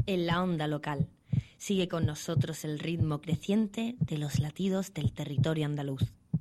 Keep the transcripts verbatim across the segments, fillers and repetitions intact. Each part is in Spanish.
en la onda local. Sigue con nosotros el ritmo creciente de los latidos del territorio andaluz.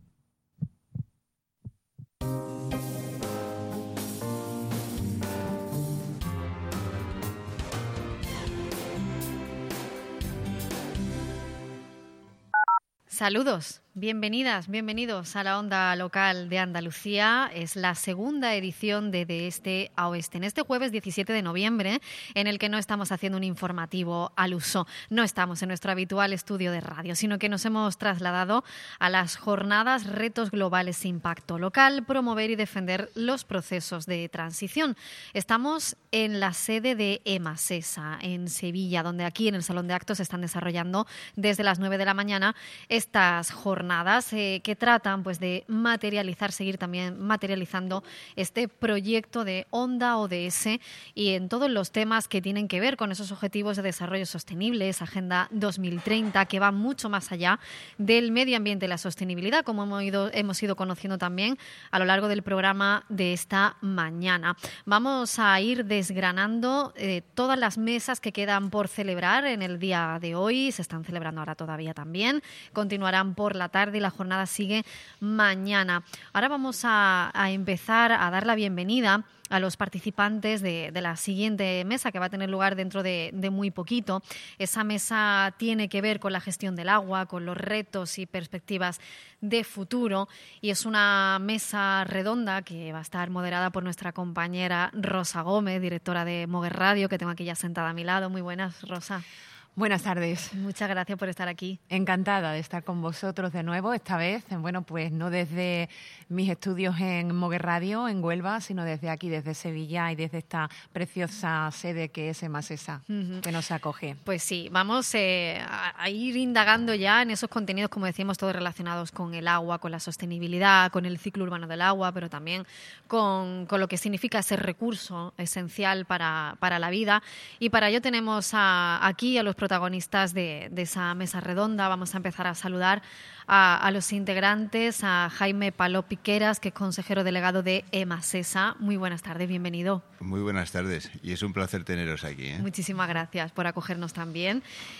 Saludos, bienvenidas, bienvenidos a la onda local de Andalucía. Es la segunda edición de De Este a Oeste, en este jueves diecisiete de noviembre, en el que no estamos haciendo un informativo al uso. No estamos en nuestro habitual estudio de radio, sino que nos hemos trasladado a las jornadas Retos Globales e Impacto Local, promover y defender los procesos de transición. Estamos en la sede de EMASESA, en Sevilla, donde aquí en el Salón de Actos se están desarrollando desde las nueve de la mañana estas jornadas eh, que tratan pues de materializar, seguir también materializando este proyecto de Onda O D S y en todos los temas que tienen que ver con esos objetivos de desarrollo sostenible, esa Agenda dos mil treinta, que va mucho más allá del medio ambiente y la sostenibilidad, como hemos ido, hemos ido conociendo también a lo largo del programa de esta mañana. Vamos a ir desgranando eh, todas las mesas que quedan por celebrar en el día de hoy. Se están celebrando ahora todavía también. Continuarán por la tarde y la jornada sigue mañana. Ahora vamos a, a empezar a dar la bienvenida a los participantes de, de la siguiente mesa, que va a tener lugar dentro de, de muy poquito. Esa mesa tiene que ver con la gestión del agua, con los retos y perspectivas de futuro, y es una mesa redonda que va a estar moderada por nuestra compañera Rosa Gómez, directora de Moguer Radio, que tengo aquí ya sentada a mi lado. Muy buenas, Rosa. Buenas tardes. Muchas gracias por estar aquí. Encantada de estar con vosotros de nuevo, esta vez, bueno, pues no desde mis estudios en Moguer Radio, en Huelva, sino desde aquí, desde Sevilla y desde esta preciosa sede que es EMASESA, uh-huh. que nos acoge. Pues sí, vamos eh, a, a ir indagando ya en esos contenidos, como decimos, todos relacionados con el agua, con la sostenibilidad, con el ciclo urbano del agua, pero también con, con lo que significa ese recurso esencial para, para la vida. Y para ello tenemos a, aquí a los protagonistas de, de esa mesa redonda. Vamos a empezar a saludar a, a los integrantes, a Jaime Palop Piqueras, que es consejero delegado de EMASESA. Muy buenas tardes, bienvenido. Muy buenas tardes y es un placer teneros aquí, ¿eh? Muchísimas gracias por acogernos también.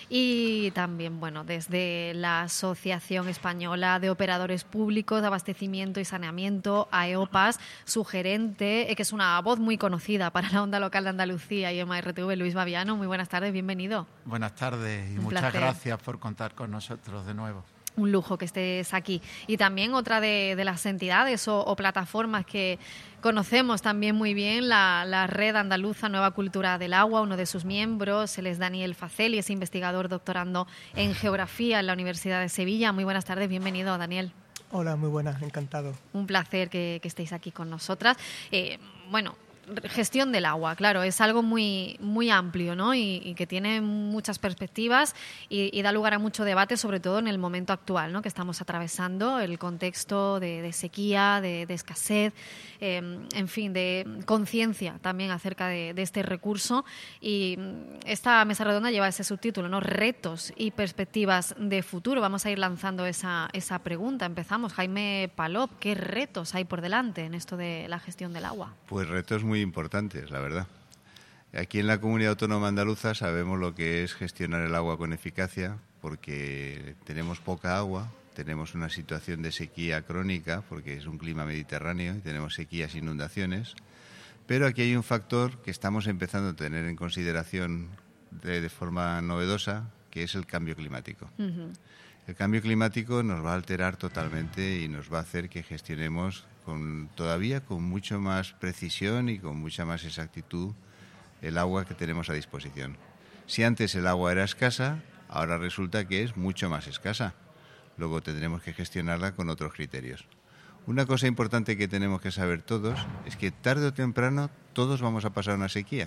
Y también, bueno, desde la Asociación Española de Operadores Públicos de Abastecimiento y Saneamiento, AEOPAS, su gerente, que es una voz muy conocida para la onda local de Andalucía y EMA R T V, Luis Baviano. Muy buenas tardes, bienvenido. Buenas tardes y un muchas placer. Gracias por contar con nosotros de nuevo. Un lujo que estés aquí. Y también otra de, de las entidades o, o plataformas que conocemos también muy bien, la, la Red Andaluza Nueva Cultura del Agua. Uno de sus miembros, él es Daniel Faceli, es investigador doctorando en Geografía en la Universidad de Sevilla. Muy buenas tardes, bienvenido, Daniel. Hola, muy buenas, encantado. Un placer que, que estéis aquí con nosotras. Eh, bueno... Gestión del agua, claro, es algo muy muy amplio, ¿no? Y, y que tiene muchas perspectivas y, y da lugar a mucho debate, sobre todo en el momento actual, ¿no? Que estamos atravesando, el contexto de, de sequía, de, de escasez, eh, en fin, de conciencia también acerca de, de este recurso. Y esta mesa redonda lleva ese subtítulo, ¿no? Retos y perspectivas de futuro. Vamos a ir lanzando esa, esa pregunta. Empezamos. Jaime Palop, ¿qué retos hay por delante en esto de la gestión del agua? Pues retos muy muy importantes, la verdad. Aquí en la Comunidad Autónoma Andaluza sabemos lo que es gestionar el agua con eficacia, porque tenemos poca agua, tenemos una situación de sequía crónica, porque es un clima mediterráneo y tenemos sequías e inundaciones, pero aquí hay un factor que estamos empezando a tener en consideración de, de forma novedosa, que es el cambio climático. Uh-huh. El cambio climático nos va a alterar totalmente y nos va a hacer que gestionemos con, todavía con mucho más precisión y con mucha más exactitud el agua que tenemos a disposición. Si antes el agua era escasa, ahora resulta que es mucho más escasa. Luego tendremos que gestionarla con otros criterios. Una cosa importante que tenemos que saber todos es que tarde o temprano todos vamos a pasar una sequía.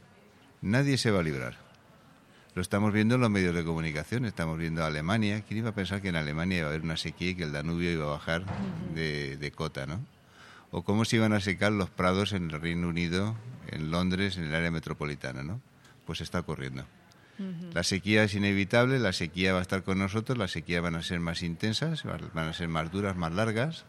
Nadie se va a librar. Lo estamos viendo en los medios de comunicación, estamos viendo a Alemania. ¿Quién iba a pensar que en Alemania iba a haber una sequía y que el Danubio iba a bajar de, de cota, ¿no? O cómo se iban a secar los prados en el Reino Unido, en Londres, en el área metropolitana, ¿no? Pues está ocurriendo. Uh-huh. La sequía es inevitable, la sequía va a estar con nosotros, las sequías van a ser más intensas, van a ser más duras, más largas,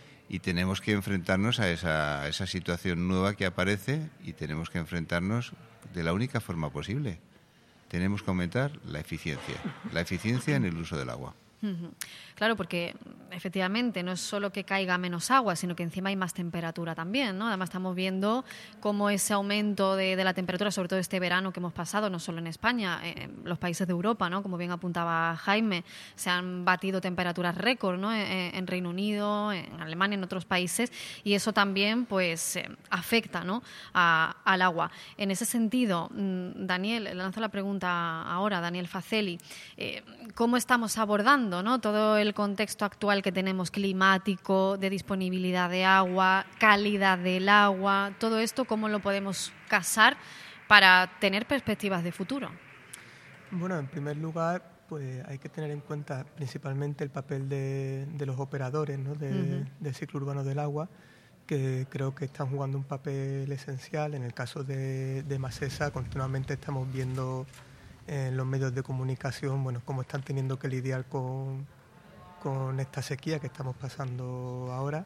y tenemos que enfrentarnos a esa, a esa situación nueva que aparece y tenemos que enfrentarnos de la única forma posible, tenemos que aumentar la eficiencia, la eficiencia en el uso del agua. Claro, porque efectivamente no es solo que caiga menos agua, sino que encima hay más temperatura también, ¿no? Además estamos viendo cómo ese aumento de, de la temperatura, sobre todo este verano que hemos pasado, no solo en España, en los países de Europa, ¿no? Como bien apuntaba Jaime, se han batido temperaturas récord, ¿no? En, en Reino Unido, en Alemania, en otros países, y eso también pues eh, afecta, ¿no? a, al agua. En ese sentido, Daniel, le lanzo la pregunta ahora, Daniel Fazelli, eh, ¿cómo estamos abordando, ¿no? todo el contexto actual que tenemos climático, de disponibilidad de agua, calidad del agua, todo esto, ¿cómo lo podemos casar para tener perspectivas de futuro? Bueno, en primer lugar, pues hay que tener en cuenta principalmente el papel de, de los operadores, ¿no? de, uh-huh. del ciclo urbano del agua, que creo que están jugando un papel esencial. En el caso de, de Masesa, continuamente estamos viendo en los medios de comunicación, bueno, cómo están teniendo que lidiar con, con esta sequía que estamos pasando ahora,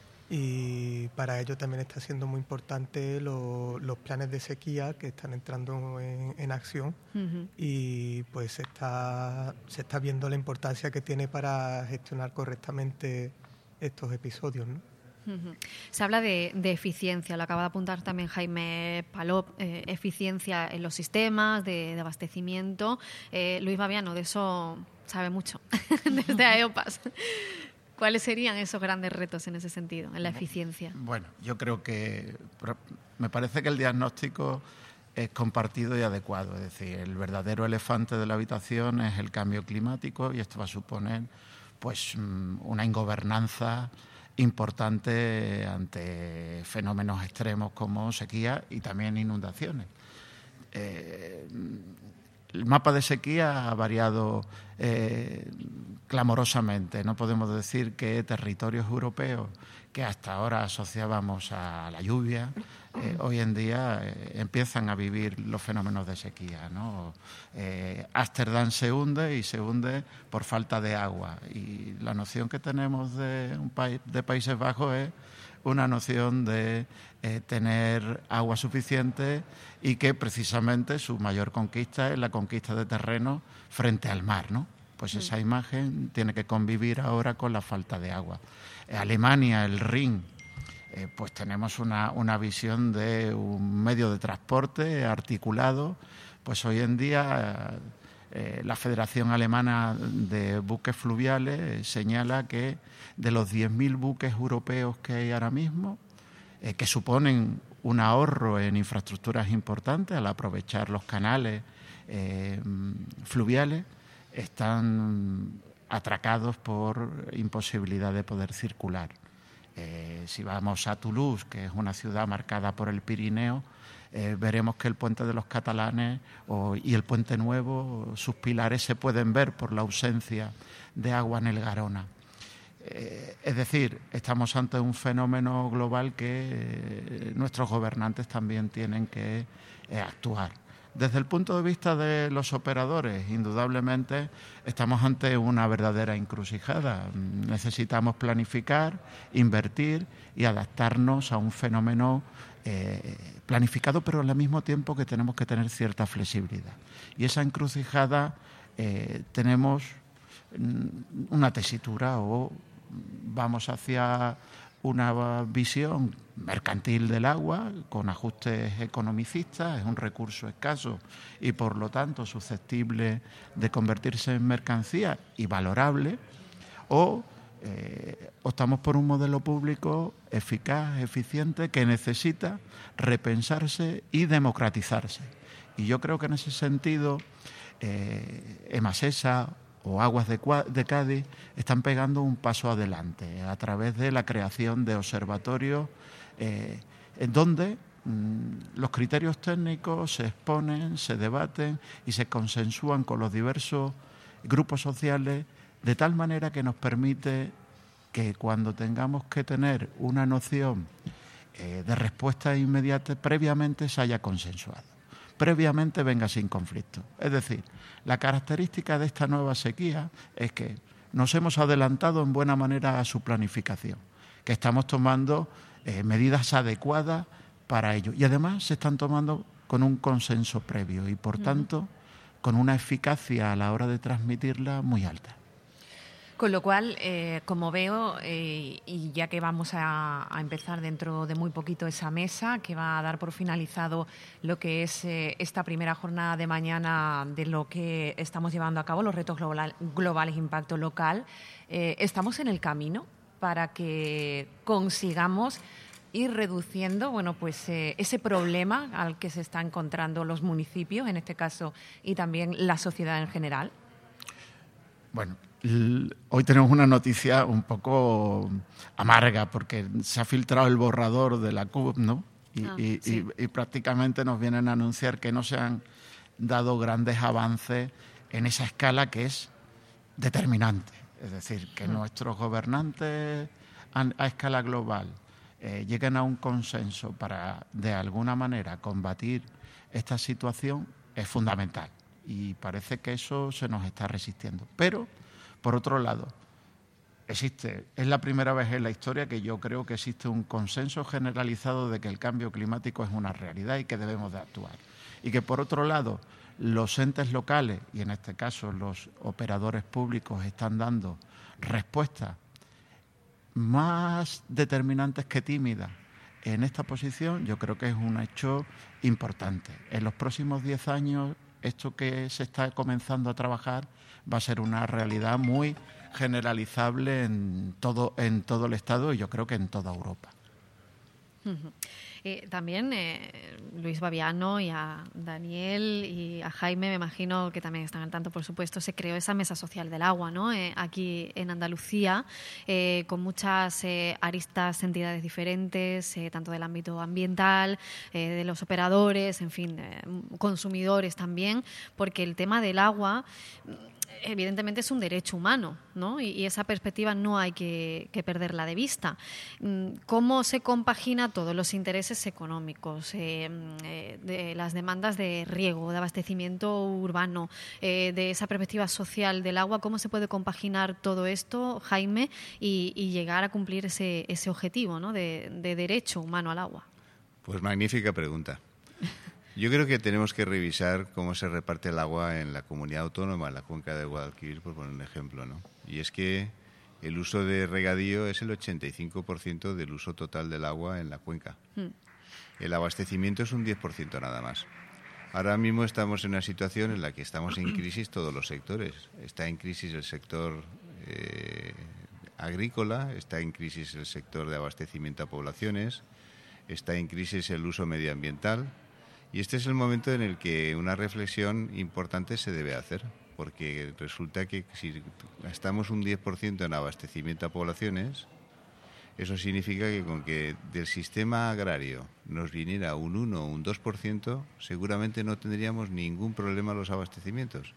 y para ello también está siendo muy importante lo, los planes de sequía que están entrando en, en acción, uh-huh. y pues se está, se está viendo la importancia que tiene para gestionar correctamente estos episodios, ¿no? Uh-huh. Se habla de, de eficiencia, lo acaba de apuntar también Jaime Palop, eh, eficiencia en los sistemas de, de abastecimiento. Eh, Luis Baviano, de eso sabe mucho, desde AEOPAS. ¿Cuáles serían esos grandes retos en ese sentido, en la eficiencia? Bueno, yo creo que me parece que el diagnóstico es compartido y adecuado. Es decir, el verdadero elefante de la habitación es el cambio climático, y esto va a suponer pues una ingobernanza importante ante fenómenos extremos como sequía y también inundaciones. Eh, el mapa de sequía ha variado eh, clamorosamente. No podemos decir que territorios europeos que hasta ahora asociábamos a la lluvia, eh, hoy en día eh, empiezan a vivir los fenómenos de sequía, ¿no? Eh, Ámsterdam se hunde y se hunde por falta de agua. Y la noción que tenemos de un país de Países Bajos es una noción de eh, tener agua suficiente, y que precisamente su mayor conquista es la conquista de terreno frente al mar, ¿no? Pues esa imagen tiene que convivir ahora con la falta de agua. En Alemania, el Rin, eh, pues tenemos una, una visión de un medio de transporte articulado. Pues hoy en día eh, la Federación Alemana de Buques Fluviales señala que de los diez mil buques europeos que hay ahora mismo, eh, que suponen un ahorro en infraestructuras importantes al aprovechar los canales eh, fluviales, están atracados por imposibilidad de poder circular. Eh, si vamos a Toulouse, que es una ciudad marcada por el Pirineo, eh, veremos que el puente de los catalanes o, y el puente nuevo, sus pilares se pueden ver por la ausencia de agua en el Garona. Eh, es decir, estamos ante un fenómeno global que eh, nuestros gobernantes también tienen que eh, actuar. Desde el punto de vista de los operadores, indudablemente estamos ante una verdadera encrucijada. Necesitamos planificar, invertir y adaptarnos a un fenómeno eh, planificado, pero al mismo tiempo que tenemos que tener cierta flexibilidad. Y esa encrucijada eh, tenemos una tesitura, o vamos hacia una visión mercantil del agua con ajustes economicistas, es un recurso escaso y por lo tanto susceptible de convertirse en mercancía y valorable, o eh, optamos por un modelo público eficaz, eficiente, que necesita repensarse y democratizarse. Y yo creo que en ese sentido eh, Emasesa o Aguas de, de Cádiz están pegando un paso adelante a través de la creación de observatorios eh, en donde mmm, los criterios técnicos se exponen, se debaten y se consensúan con los diversos grupos sociales, de tal manera que nos permite que cuando tengamos que tener una noción eh, de respuesta inmediata, previamente se haya consensuado, previamente venga sin conflicto. Es decir, la característica de esta nueva sequía es que nos hemos adelantado en buena manera a su planificación, que estamos tomando eh, medidas adecuadas para ello, y además se están tomando con un consenso previo, y por tanto con una eficacia a la hora de transmitirla muy alta. Con lo cual, eh, como veo, eh, y ya que vamos a, a empezar dentro de muy poquito esa mesa, que va a dar por finalizado lo que es eh, esta primera jornada de mañana de lo que estamos llevando a cabo, los retos global, globales, impacto local, eh, estamos en el camino para que consigamos ir reduciendo, bueno, pues eh, ese problema al que se están encontrando los municipios, en este caso, y también la sociedad en general. Bueno, hoy tenemos una noticia un poco amarga porque se ha filtrado el borrador de la C U P, ¿no? Y, ah, y, sí. y, y prácticamente nos vienen a anunciar que no se han dado grandes avances en esa escala que es determinante. Es decir, que Mm. nuestros gobernantes a, a escala global eh, lleguen a un consenso para, de alguna manera, combatir esta situación es fundamental. Y parece que eso se nos está resistiendo. Pero, por otro lado, existe, es la primera vez en la historia que yo creo que existe un consenso generalizado de que el cambio climático es una realidad y que debemos de actuar. Y que, por otro lado, los entes locales, y en este caso los operadores públicos, están dando respuestas más determinantes que tímidas en esta posición, yo creo que es un hecho importante. En los próximos diez años, esto que se está comenzando a trabajar va a ser una realidad muy generalizable en todo, en todo el Estado y yo creo que en toda Europa. Uh-huh. Eh, también eh, Luis Baviano y a Daniel y a Jaime, me imagino que también están al tanto, por supuesto, se creó esa mesa social del agua, ¿no? Eh, aquí en Andalucía, eh, con muchas eh, aristas, entidades diferentes, eh, tanto del ámbito ambiental, eh, de los operadores, en fin, eh, consumidores también, porque el tema del agua evidentemente es un derecho humano, ¿no? Y, y esa perspectiva no hay que, que perderla de vista. ¿Cómo se compagina todos los intereses económicos, eh, eh, de las demandas de riego, de abastecimiento urbano, eh, de esa perspectiva social del agua? ¿Cómo se puede compaginar todo esto, Jaime, y, y llegar a cumplir ese, ese objetivo, ¿no? de, de derecho humano al agua? Pues magnífica pregunta. Yo creo que tenemos que revisar cómo se reparte el agua en la comunidad autónoma, en la cuenca del Guadalquivir, por poner un ejemplo, ¿no? Y es que el uso de regadío es el ochenta y cinco por ciento del uso total del agua en la cuenca. Mm. El abastecimiento es un diez por ciento nada más. Ahora mismo estamos en una situación en la que estamos en crisis todos los sectores. Está en crisis el sector eh, agrícola, está en crisis el sector de abastecimiento a poblaciones, está en crisis el uso medioambiental. Y este es el momento en el que una reflexión importante se debe hacer, porque resulta que si gastamos un diez por ciento en abastecimiento a poblaciones, eso significa que con que del sistema agrario nos viniera un uno o un dos por ciento, seguramente no tendríamos ningún problema en los abastecimientos.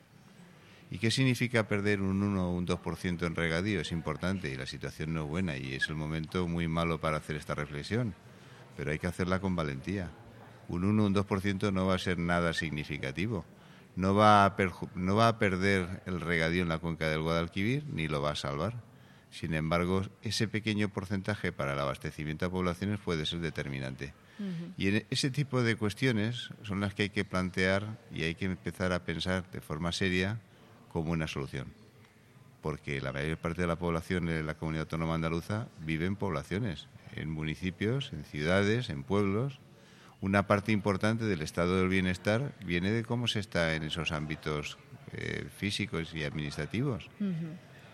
¿Y qué significa perder un uno o un dos por ciento en regadío? Es importante y la situación no es buena y es el momento muy malo para hacer esta reflexión, pero hay que hacerla con valentía. Un uno o un dos por ciento no va a ser nada significativo. No va, a perju- no va a perder el regadío en la cuenca del Guadalquivir ni lo va a salvar. Sin embargo, ese pequeño porcentaje para el abastecimiento a poblaciones puede ser determinante. Uh-huh. Y en ese tipo de cuestiones son las que hay que plantear y hay que empezar a pensar de forma seria como una solución. Porque la mayor parte de la población de la comunidad autónoma andaluza vive en poblaciones, en municipios, en ciudades, en pueblos. Una parte importante del estado del bienestar viene de cómo se está en esos ámbitos eh, físicos y administrativos. Uh-huh.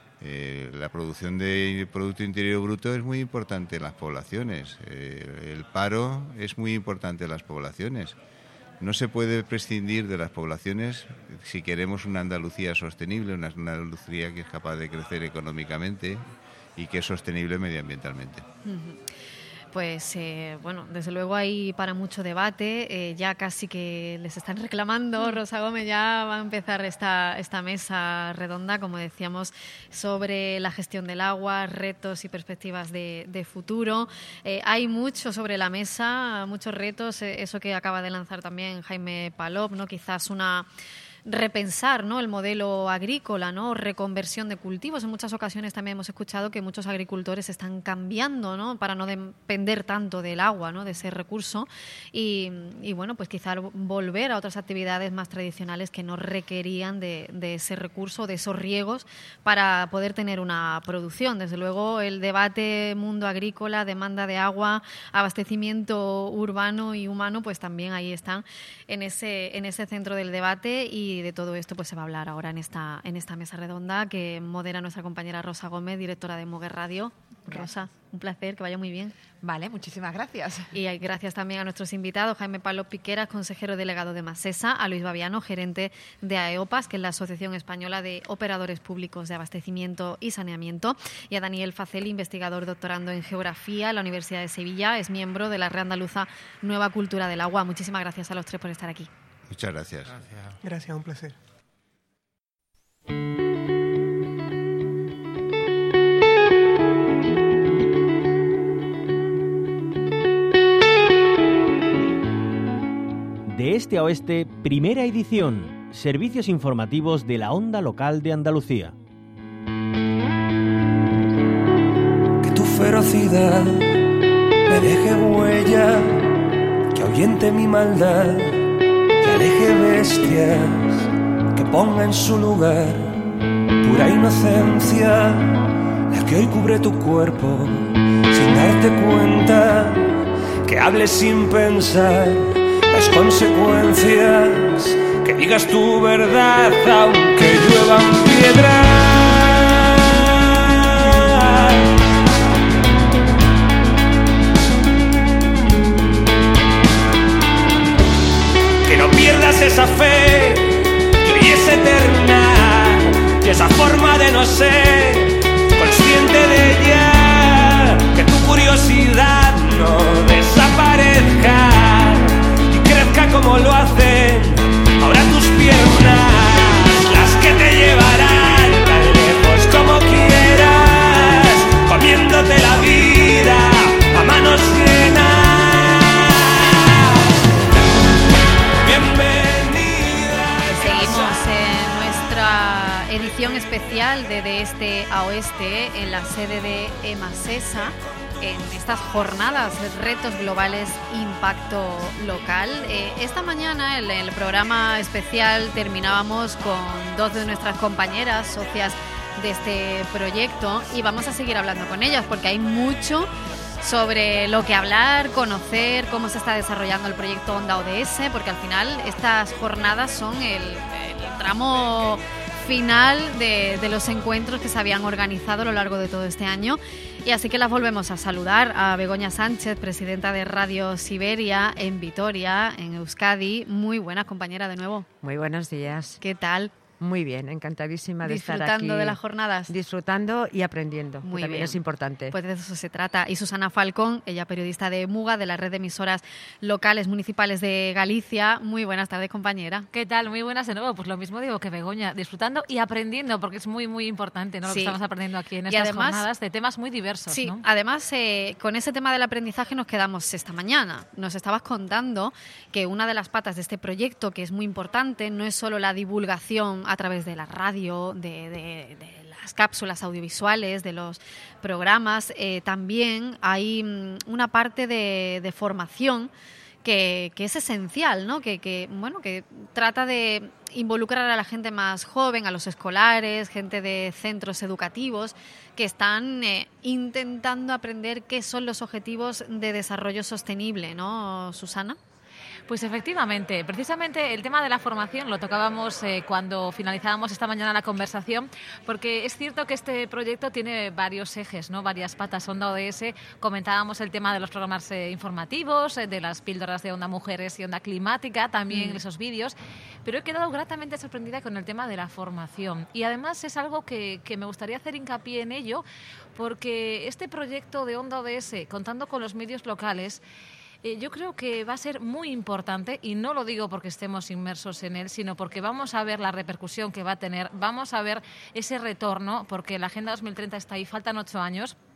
Eh, la producción de Producto Interior Bruto es muy importante en las poblaciones. Eh, el paro es muy importante en las poblaciones. No se puede prescindir de las poblaciones si queremos una Andalucía sostenible, una Andalucía que es capaz de crecer económicamente y que es sostenible medioambientalmente. Uh-huh. Pues, eh, bueno, desde luego hay para mucho debate. Eh, ya casi que les están reclamando. Rosa Gómez, ya va a empezar esta, esta mesa redonda, como decíamos, sobre la gestión del agua, retos y perspectivas de, de futuro. Eh, hay mucho sobre la mesa, muchos retos. Eh, eso que acaba de lanzar también Jaime Palop, ¿no? Quizás una... repensar, ¿no?, el modelo agrícola, ¿no?, reconversión de cultivos. En muchas ocasiones también hemos escuchado que muchos agricultores están cambiando, ¿no?, para no depender tanto del agua, ¿no?, de ese recurso y, y bueno, pues quizá volver a otras actividades más tradicionales que no requerían de, de ese recurso, de esos riegos para poder tener una producción. Desde luego el debate mundo agrícola, demanda de agua, abastecimiento urbano y humano, pues también ahí están en ese, en ese centro del debate, y de todo esto pues se va a hablar ahora en esta, en esta mesa redonda que modera nuestra compañera Rosa Gómez, directora de Moguer Radio. Rosa, un placer, que vaya muy bien. Vale, muchísimas gracias. Y gracias también a nuestros invitados, Jaime Pablo Piqueras, consejero delegado de Masesa, a Luis Baviano, gerente de AEOPAS, que es la Asociación Española de Operadores Públicos de Abastecimiento y Saneamiento, y a Daniel Faceli, investigador doctorando en Geografía en la Universidad de Sevilla, es miembro de la Red Andaluza Nueva Cultura del Agua. Muchísimas gracias a los tres por estar aquí. Muchas gracias. Gracias, gracias, un placer. De este a oeste, primera edición. Servicios informativos de la Onda Local de Andalucía. Que tu ferocidad me deje huella, que ahuyente mi maldad, que aleje bestias, que ponga en su lugar pura inocencia, la que hoy cubre tu cuerpo sin darte cuenta, que hables sin pensar las consecuencias, que digas tu verdad aunque lluevan piedras, que no pierdas esa fe que hoy es eterna, y esa forma de no ser consciente de ella, que tu curiosidad no desaparezca, como lo hacen ahora tus piernas, las que te llevarán tan lejos como quieras, comiéndote la vida a manos llenas. Bienvenida. Seguimos en nuestra edición especial de De Este a Oeste en la sede de Emasesa, en estas jornadas de retos globales impacto local. Eh, esta mañana en el programa especial terminábamos con dos de nuestras compañeras, socias de este proyecto, y vamos a seguir hablando con ellas porque hay mucho sobre lo que hablar, conocer cómo se está desarrollando el proyecto Onda O D S, porque al final estas jornadas son el, el tramo final de, de los encuentros que se habían organizado a lo largo de todo este año. Y así que las volvemos a saludar a Begoña Sánchez, presidenta de Radio Siberia en Vitoria, en Euskadi. Muy buenas, compañera, de nuevo. Muy buenos días. ¿Qué tal? Muy bien, encantadísima de estar aquí. Disfrutando de las jornadas. Disfrutando y aprendiendo, Muy que también bien. Es importante. Pues de eso se trata. Y Susana Falcón, ella periodista de Muga, de la red de emisoras locales municipales de Galicia. Muy buenas tardes, compañera. ¿Qué tal? Muy buenas de nuevo. Pues lo mismo digo que Begoña, disfrutando y aprendiendo, porque es muy, muy importante, ¿no? Lo Sí. que estamos aprendiendo aquí en Y estas además- jornadas de temas muy diversos, Sí, ¿no? además eh, con ese tema del aprendizaje nos quedamos esta mañana. Nos estabas contando que una de las patas de este proyecto, que es muy importante, no es solo la divulgación a través de la radio, de, de, de las cápsulas audiovisuales, de los programas, eh, también hay mm, una parte de, de formación que, que es esencial, ¿no? Que, que, bueno, que trata de involucrar a la gente más joven, a los escolares, gente de centros educativos que están eh, intentando aprender qué son los objetivos de desarrollo sostenible, ¿no, Susana? Pues efectivamente, precisamente el tema de la formación lo tocábamos eh, cuando finalizábamos esta mañana la conversación, porque es cierto que este proyecto tiene varios ejes, ¿no? Varias patas. Onda O D S, comentábamos el tema de los programas eh, informativos, eh, de las píldoras de Onda Mujeres y Onda Climática, también mm. esos vídeos, pero he quedado gratamente sorprendida con el tema de la formación. Y además es algo que, que me gustaría hacer hincapié en ello, porque este proyecto de Onda O D S, contando con los medios locales, Eh, yo creo que va a ser muy importante, y no lo digo porque estemos inmersos en él, sino porque vamos a ver la repercusión que va a tener, vamos a ver ese retorno, porque la Agenda dos mil treinta está ahí, faltan ocho años,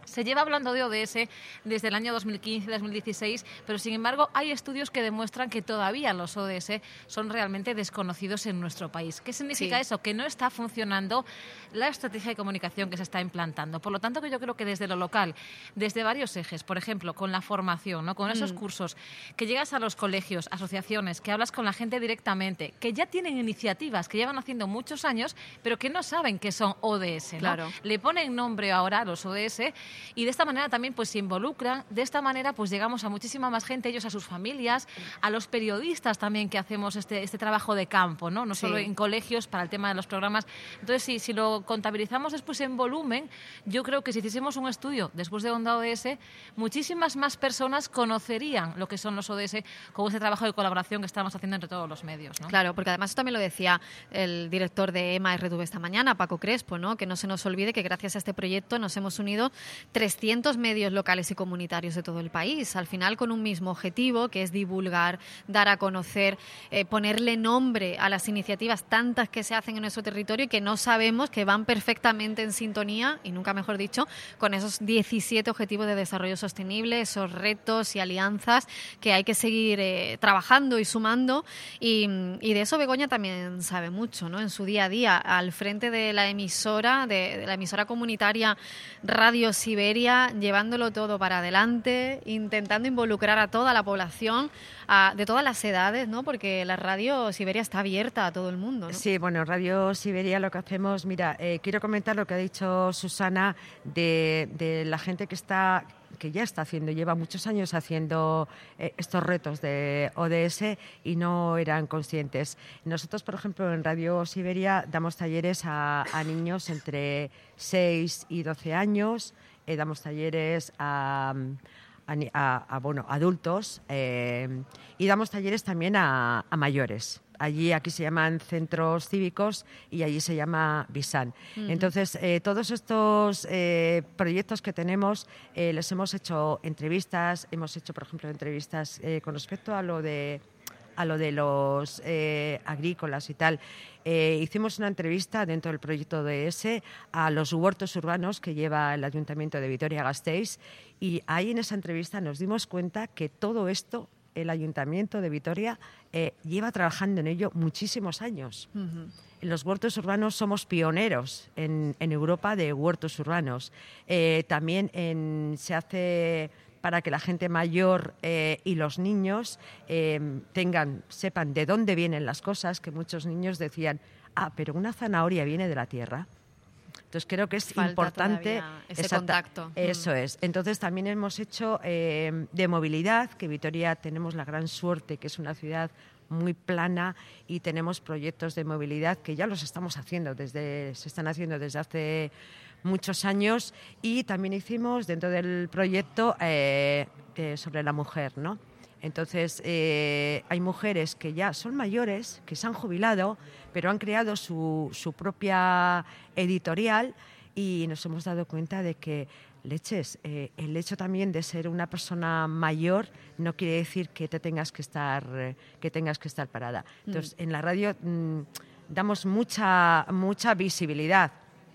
Se lleva hablando de O D S desde el año dos mil quince, dos mil dieciséis, pero sin embargo hay estudios que demuestran que todavía los O D S son realmente desconocidos en nuestro país. ¿Qué significa sí. eso? Que no está funcionando la estrategia de comunicación que se está implantando. Por lo tanto, que yo creo que desde lo local, desde varios ejes, por ejemplo, con la formación, ¿no? con esos mm. cursos, que llegas a los colegios, asociaciones, que hablas con la gente directamente, que ya tienen iniciativas que llevan haciendo muchos años, pero que no saben qué son O D S. ¿no? Claro. Le ponen nombre ahora a los O D S y de esta manera también pues se involucran, de esta manera pues llegamos a muchísima más gente, ellos a sus familias, a los periodistas también que hacemos este, este trabajo de campo, no, no sí. solo en colegios para el tema de los programas. Entonces, si, si lo contabilizamos después en volumen, yo creo que si hiciésemos un estudio después de Onda O D S, muchísimas más personas conocerían lo que son los O D S con ese trabajo de colaboración que estamos haciendo entre todos los medios, ¿no? Claro, porque además también lo decía el director de E M A R T V esta mañana, Paco Crespo, ¿no? Que no se nos olvide que gracias a este proyecto nos hemos unido trescientos medios locales y comunitarios de todo el país, al final con un mismo objetivo, que es divulgar, dar a conocer, eh, ponerle nombre a las iniciativas tantas que se hacen en nuestro territorio y que no sabemos que van perfectamente en sintonía, y nunca mejor dicho, con esos diecisiete objetivos de desarrollo sostenible, esos retos y alianzas que hay que seguir eh, trabajando y sumando, y, y de eso Begoña también sabe mucho, ¿no? En su día a día, al frente de la emisora, de, de la emisora comunitaria Radio Siberia, llevándolo todo para adelante, intentando involucrar a toda la población, a, de todas las edades, ¿no? Porque la Radio Siberia está abierta a todo el mundo, ¿no? Sí, bueno, Radio Siberia lo que hacemos, mira, eh, quiero comentar lo que ha dicho Susana de, de la gente que está que ya está haciendo, lleva muchos años haciendo eh, estos retos de O D S y no eran conscientes. Nosotros, por ejemplo, en Radio Siberia damos talleres a, a niños entre seis y doce años, eh, damos talleres a, a, a, a bueno, adultos eh, y damos talleres también a, a mayores. Allí, aquí se llaman centros cívicos y allí se llama Visan. Uh-huh. Entonces, eh, todos estos eh, proyectos que tenemos, eh, les hemos hecho entrevistas, hemos hecho, por ejemplo, entrevistas eh, con respecto a lo de a lo de los eh, agrícolas y tal. Eh, hicimos una entrevista dentro del proyecto O D S a los huertos urbanos que lleva el Ayuntamiento de Vitoria-Gasteiz, y ahí en esa entrevista nos dimos cuenta que todo esto el Ayuntamiento de Vitoria eh, lleva trabajando en ello muchísimos años. Uh-huh. En los huertos urbanos somos pioneros en, en Europa de huertos urbanos. Eh, también en, se hace para que la gente mayor eh, y los niños eh, tengan, sepan de dónde vienen las cosas, que muchos niños decían, ah, pero una zanahoria viene de la tierra. Entonces creo que es Falta importante ese exacta, contacto. Eso mm. es. Entonces también hemos hecho eh, de movilidad, que Vitoria tenemos la gran suerte que es una ciudad muy plana y tenemos proyectos de movilidad que ya los estamos haciendo desde se están haciendo desde hace muchos años, y también hicimos dentro del proyecto eh, eh, sobre la mujer, ¿no? Entonces, eh, hay mujeres que ya son mayores, que se han jubilado, pero han creado su, su propia editorial, y nos hemos dado cuenta de que, leches, eh, el hecho también de ser una persona mayor no quiere decir que te tengas que estar, eh, que tengas que estar parada. Entonces, mm. en la radio mmm, damos mucha, mucha visibilidad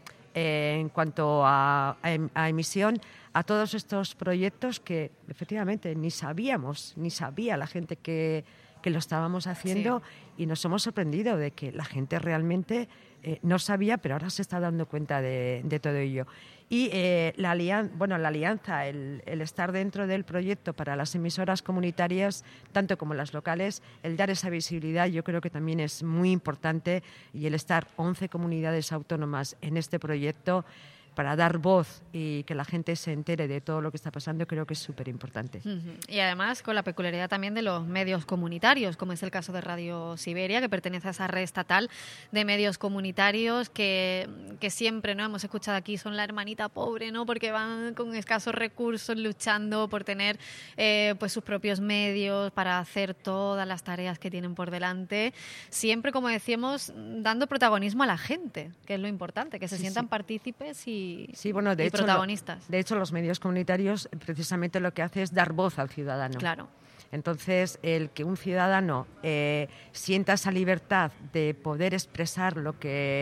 eh, en cuanto a, a, a emisión a todos estos proyectos que efectivamente ni sabíamos, ni sabía la gente que, que lo estábamos haciendo, sí. Y nos hemos sorprendido de que la gente realmente eh, no sabía, pero ahora se está dando cuenta de, de todo ello. Y eh, la, alian- bueno, la alianza, el, el estar dentro del proyecto para las emisoras comunitarias, tanto como las locales, el dar esa visibilidad yo creo que también es muy importante, y el estar once comunidades autónomas en este proyecto para dar voz y que la gente se entere de todo lo que está pasando, creo que es súper importante. Uh-huh. Y además con la peculiaridad también de los medios comunitarios, como es el caso de Radio Siberia, que pertenece a esa red estatal de medios comunitarios que, que siempre, ¿no?, hemos escuchado aquí, son la hermanita pobre, ¿no?, porque van con escasos recursos luchando por tener eh, pues sus propios medios para hacer todas las tareas que tienen por delante, siempre, como decíamos, dando protagonismo a la gente, que es lo importante, que se sí, sientan sí. partícipes y Sí, bueno, de y hecho, protagonistas. Lo, de hecho, los medios comunitarios precisamente lo que hace es dar voz al ciudadano. Claro. Entonces, el que un ciudadano eh, sienta esa libertad de poder expresar lo que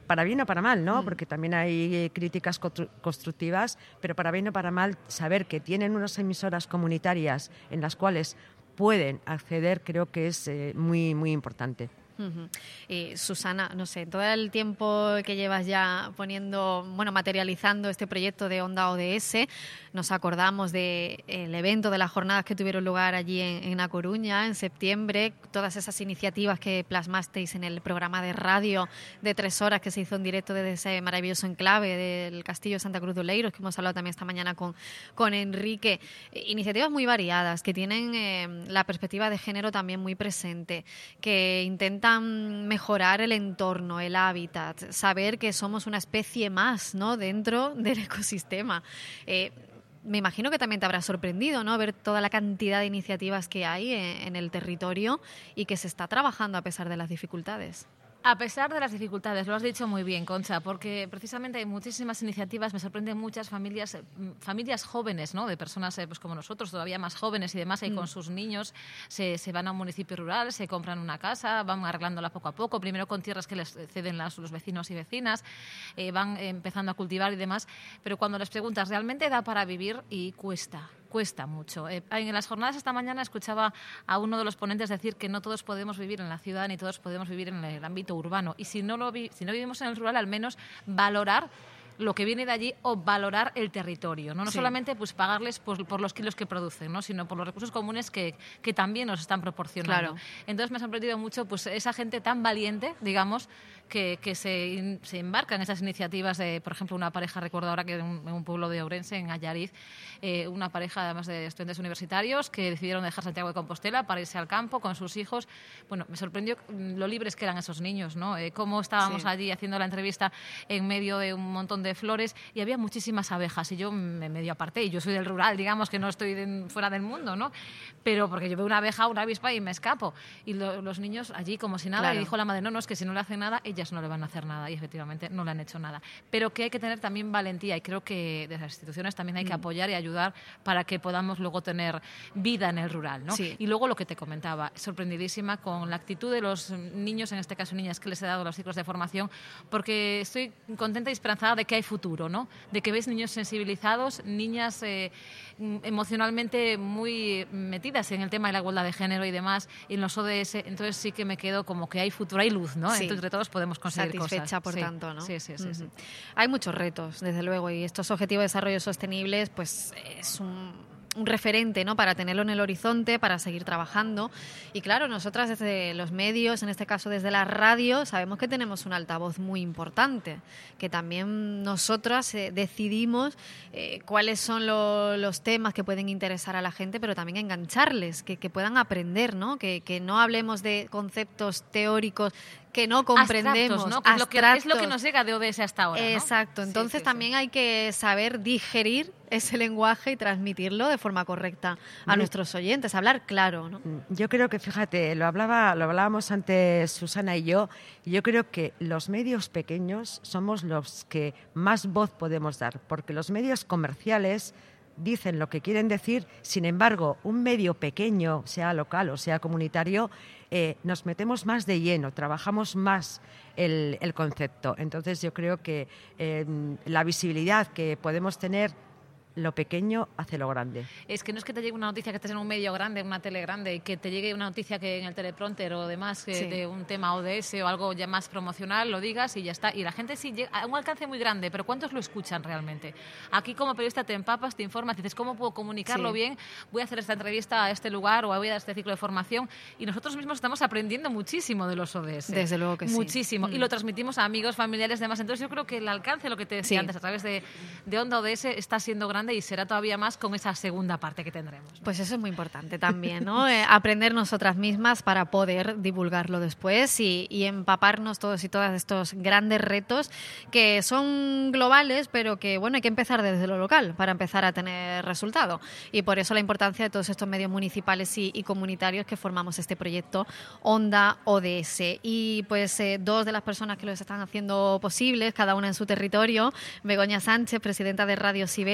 para bien o para mal, ¿no? Mm. Porque también hay críticas constructivas, pero para bien o para mal, saber que tienen unas emisoras comunitarias en las cuales pueden acceder, creo que es eh, muy, muy importante. Uh-huh. Y Susana, no sé, todo el tiempo que llevas ya poniendo, bueno, materializando este proyecto de Onda O D S, nos acordamos del evento de las jornadas que tuvieron lugar allí en, en A Coruña en septiembre, todas esas iniciativas que plasmasteis en el programa de radio de tres horas que se hizo en directo desde ese maravilloso enclave del Castillo de Santa Cruz de Oleiros, que hemos hablado también esta mañana con, con Enrique. Iniciativas muy variadas que tienen eh, la perspectiva de género también muy presente, que intentan mejorar el entorno, el hábitat, saber que somos una especie más, ¿no?, dentro del ecosistema. Eh, me imagino que también te habrá sorprendido, ¿no?, ver toda la cantidad de iniciativas que hay en, en el territorio y que se está trabajando a pesar de las dificultades. A pesar de las dificultades, lo has dicho muy bien, Concha, porque precisamente hay muchísimas iniciativas, me sorprenden muchas familias familias jóvenes, ¿no?, de personas eh, pues como nosotros, todavía más jóvenes y demás, y mm. con sus niños se, se van a un municipio rural, se compran una casa, van arreglándola poco a poco, primero con tierras que les ceden las, los vecinos y vecinas, eh, van empezando a cultivar y demás, pero cuando les preguntas, ¿realmente da para vivir? Y cuesta. Cuesta mucho. Eh, en las jornadas esta mañana escuchaba a uno de los ponentes decir que no todos podemos vivir en la ciudad ni todos podemos vivir en el ámbito urbano. Y si no, lo vi, si no vivimos en el rural, al menos valorar lo que viene de allí o valorar el territorio, no, no sí. solamente pues pagarles por, por los kilos que producen, ¿no?, sino por los recursos comunes que, que también nos están proporcionando. Claro. Entonces me ha sorprendido mucho pues esa gente tan valiente, digamos, que, que se, in, se embarca en esas iniciativas de, por ejemplo, una pareja, recuerdo ahora que en un, en un pueblo de Ourense, en Allariz, eh, una pareja además de estudiantes universitarios que decidieron dejar Santiago de Compostela para irse al campo con sus hijos. Bueno, me sorprendió lo libres que eran esos niños, ¿no? Eh, cómo estábamos sí. allí haciendo la entrevista en medio de un montón de de flores y había muchísimas abejas y yo me medio aparté y yo soy del rural, digamos que no estoy de, fuera del mundo, ¿no? Pero porque yo veo una abeja, una avispa y me escapo y lo, los niños allí como si nada claro. y dijo la madre, no, no, es que si no le hacen nada ellas no le van a hacer nada y efectivamente no le han hecho nada, pero que hay que tener también valentía y creo que desde las instituciones también hay que apoyar y ayudar para que podamos luego tener vida en el rural, ¿no? Sí. Y luego lo que te comentaba, sorprendidísima con la actitud de los niños, en este caso niñas, que les he dado los ciclos de formación, porque estoy contenta y esperanzada de que hay futuro, ¿no? De que ves niños sensibilizados, niñas eh, emocionalmente muy metidas en el tema de la igualdad de género y demás, y en los O D S, entonces sí que me quedo como que hay futuro, hay luz, ¿no? Sí. Entonces, entre todos podemos conseguir Satisfecha, cosas. por sí. tanto, ¿no? Sí, sí, sí, uh-huh. sí. Hay muchos retos, desde luego, y estos objetivos de desarrollo sostenibles, pues es un... un referente, ¿no?, para tenerlo en el horizonte, para seguir trabajando. Y claro, nosotras desde los medios, en este caso desde la radio, sabemos que tenemos un altavoz muy importante, que también nosotras eh, decidimos eh, cuáles son lo, los temas que pueden interesar a la gente, pero también engancharles, que, que puedan aprender, ¿no?, que, que no hablemos de conceptos teóricos que no comprendemos, abstractos, ¿no? Que es, lo que, es lo que nos llega de O D S hasta ahora, ¿no? Exacto, entonces sí, sí, también sí. hay que saber digerir ese lenguaje y transmitirlo de forma correcta a mm. nuestros oyentes, hablar claro, ¿no? Yo creo que, fíjate, lo hablaba, lo hablábamos antes Susana y yo, y yo creo que los medios pequeños somos los que más voz podemos dar, porque los medios comerciales dicen lo que quieren decir, sin embargo, un medio pequeño, sea local o sea comunitario, eh, nos metemos más de lleno, trabajamos más el, el concepto. Entonces yo creo que eh, la visibilidad que podemos tener, lo pequeño hace lo grande. Es que no es que te llegue una noticia que estés en un medio grande, una tele grande, y que te llegue una noticia que en el teleprompter o demás que sí. de un tema O D S o algo ya más promocional, lo digas y ya está. Y la gente sí llega a un alcance muy grande, pero ¿cuántos lo escuchan realmente? Aquí como periodista te empapas, te informas, dices, ¿cómo puedo comunicarlo sí. bien? Voy a hacer esta entrevista a este lugar o voy a dar este ciclo de formación, y nosotros mismos estamos aprendiendo muchísimo de los O D S. Desde luego que sí. Muchísimo. Mm. Y lo transmitimos a amigos, familiares, demás. Entonces yo creo que el alcance, lo que te decía sí. antes, a través de, de Onda O D S, está siendo grande y será todavía más con esa segunda parte que tendremos, ¿no? Pues eso es muy importante también, ¿no? eh, aprender nosotras mismas para poder divulgarlo después y, y empaparnos todos y todas de estos grandes retos que son globales, pero que, bueno, hay que empezar desde lo local para empezar a tener resultado. Y por eso la importancia de todos estos medios municipales y, y comunitarios que formamos este proyecto Onda O D S. Y pues eh, dos de las personas que lo están haciendo posibles, cada una en su territorio, Begoña Sánchez, presidenta de Radio Siberia,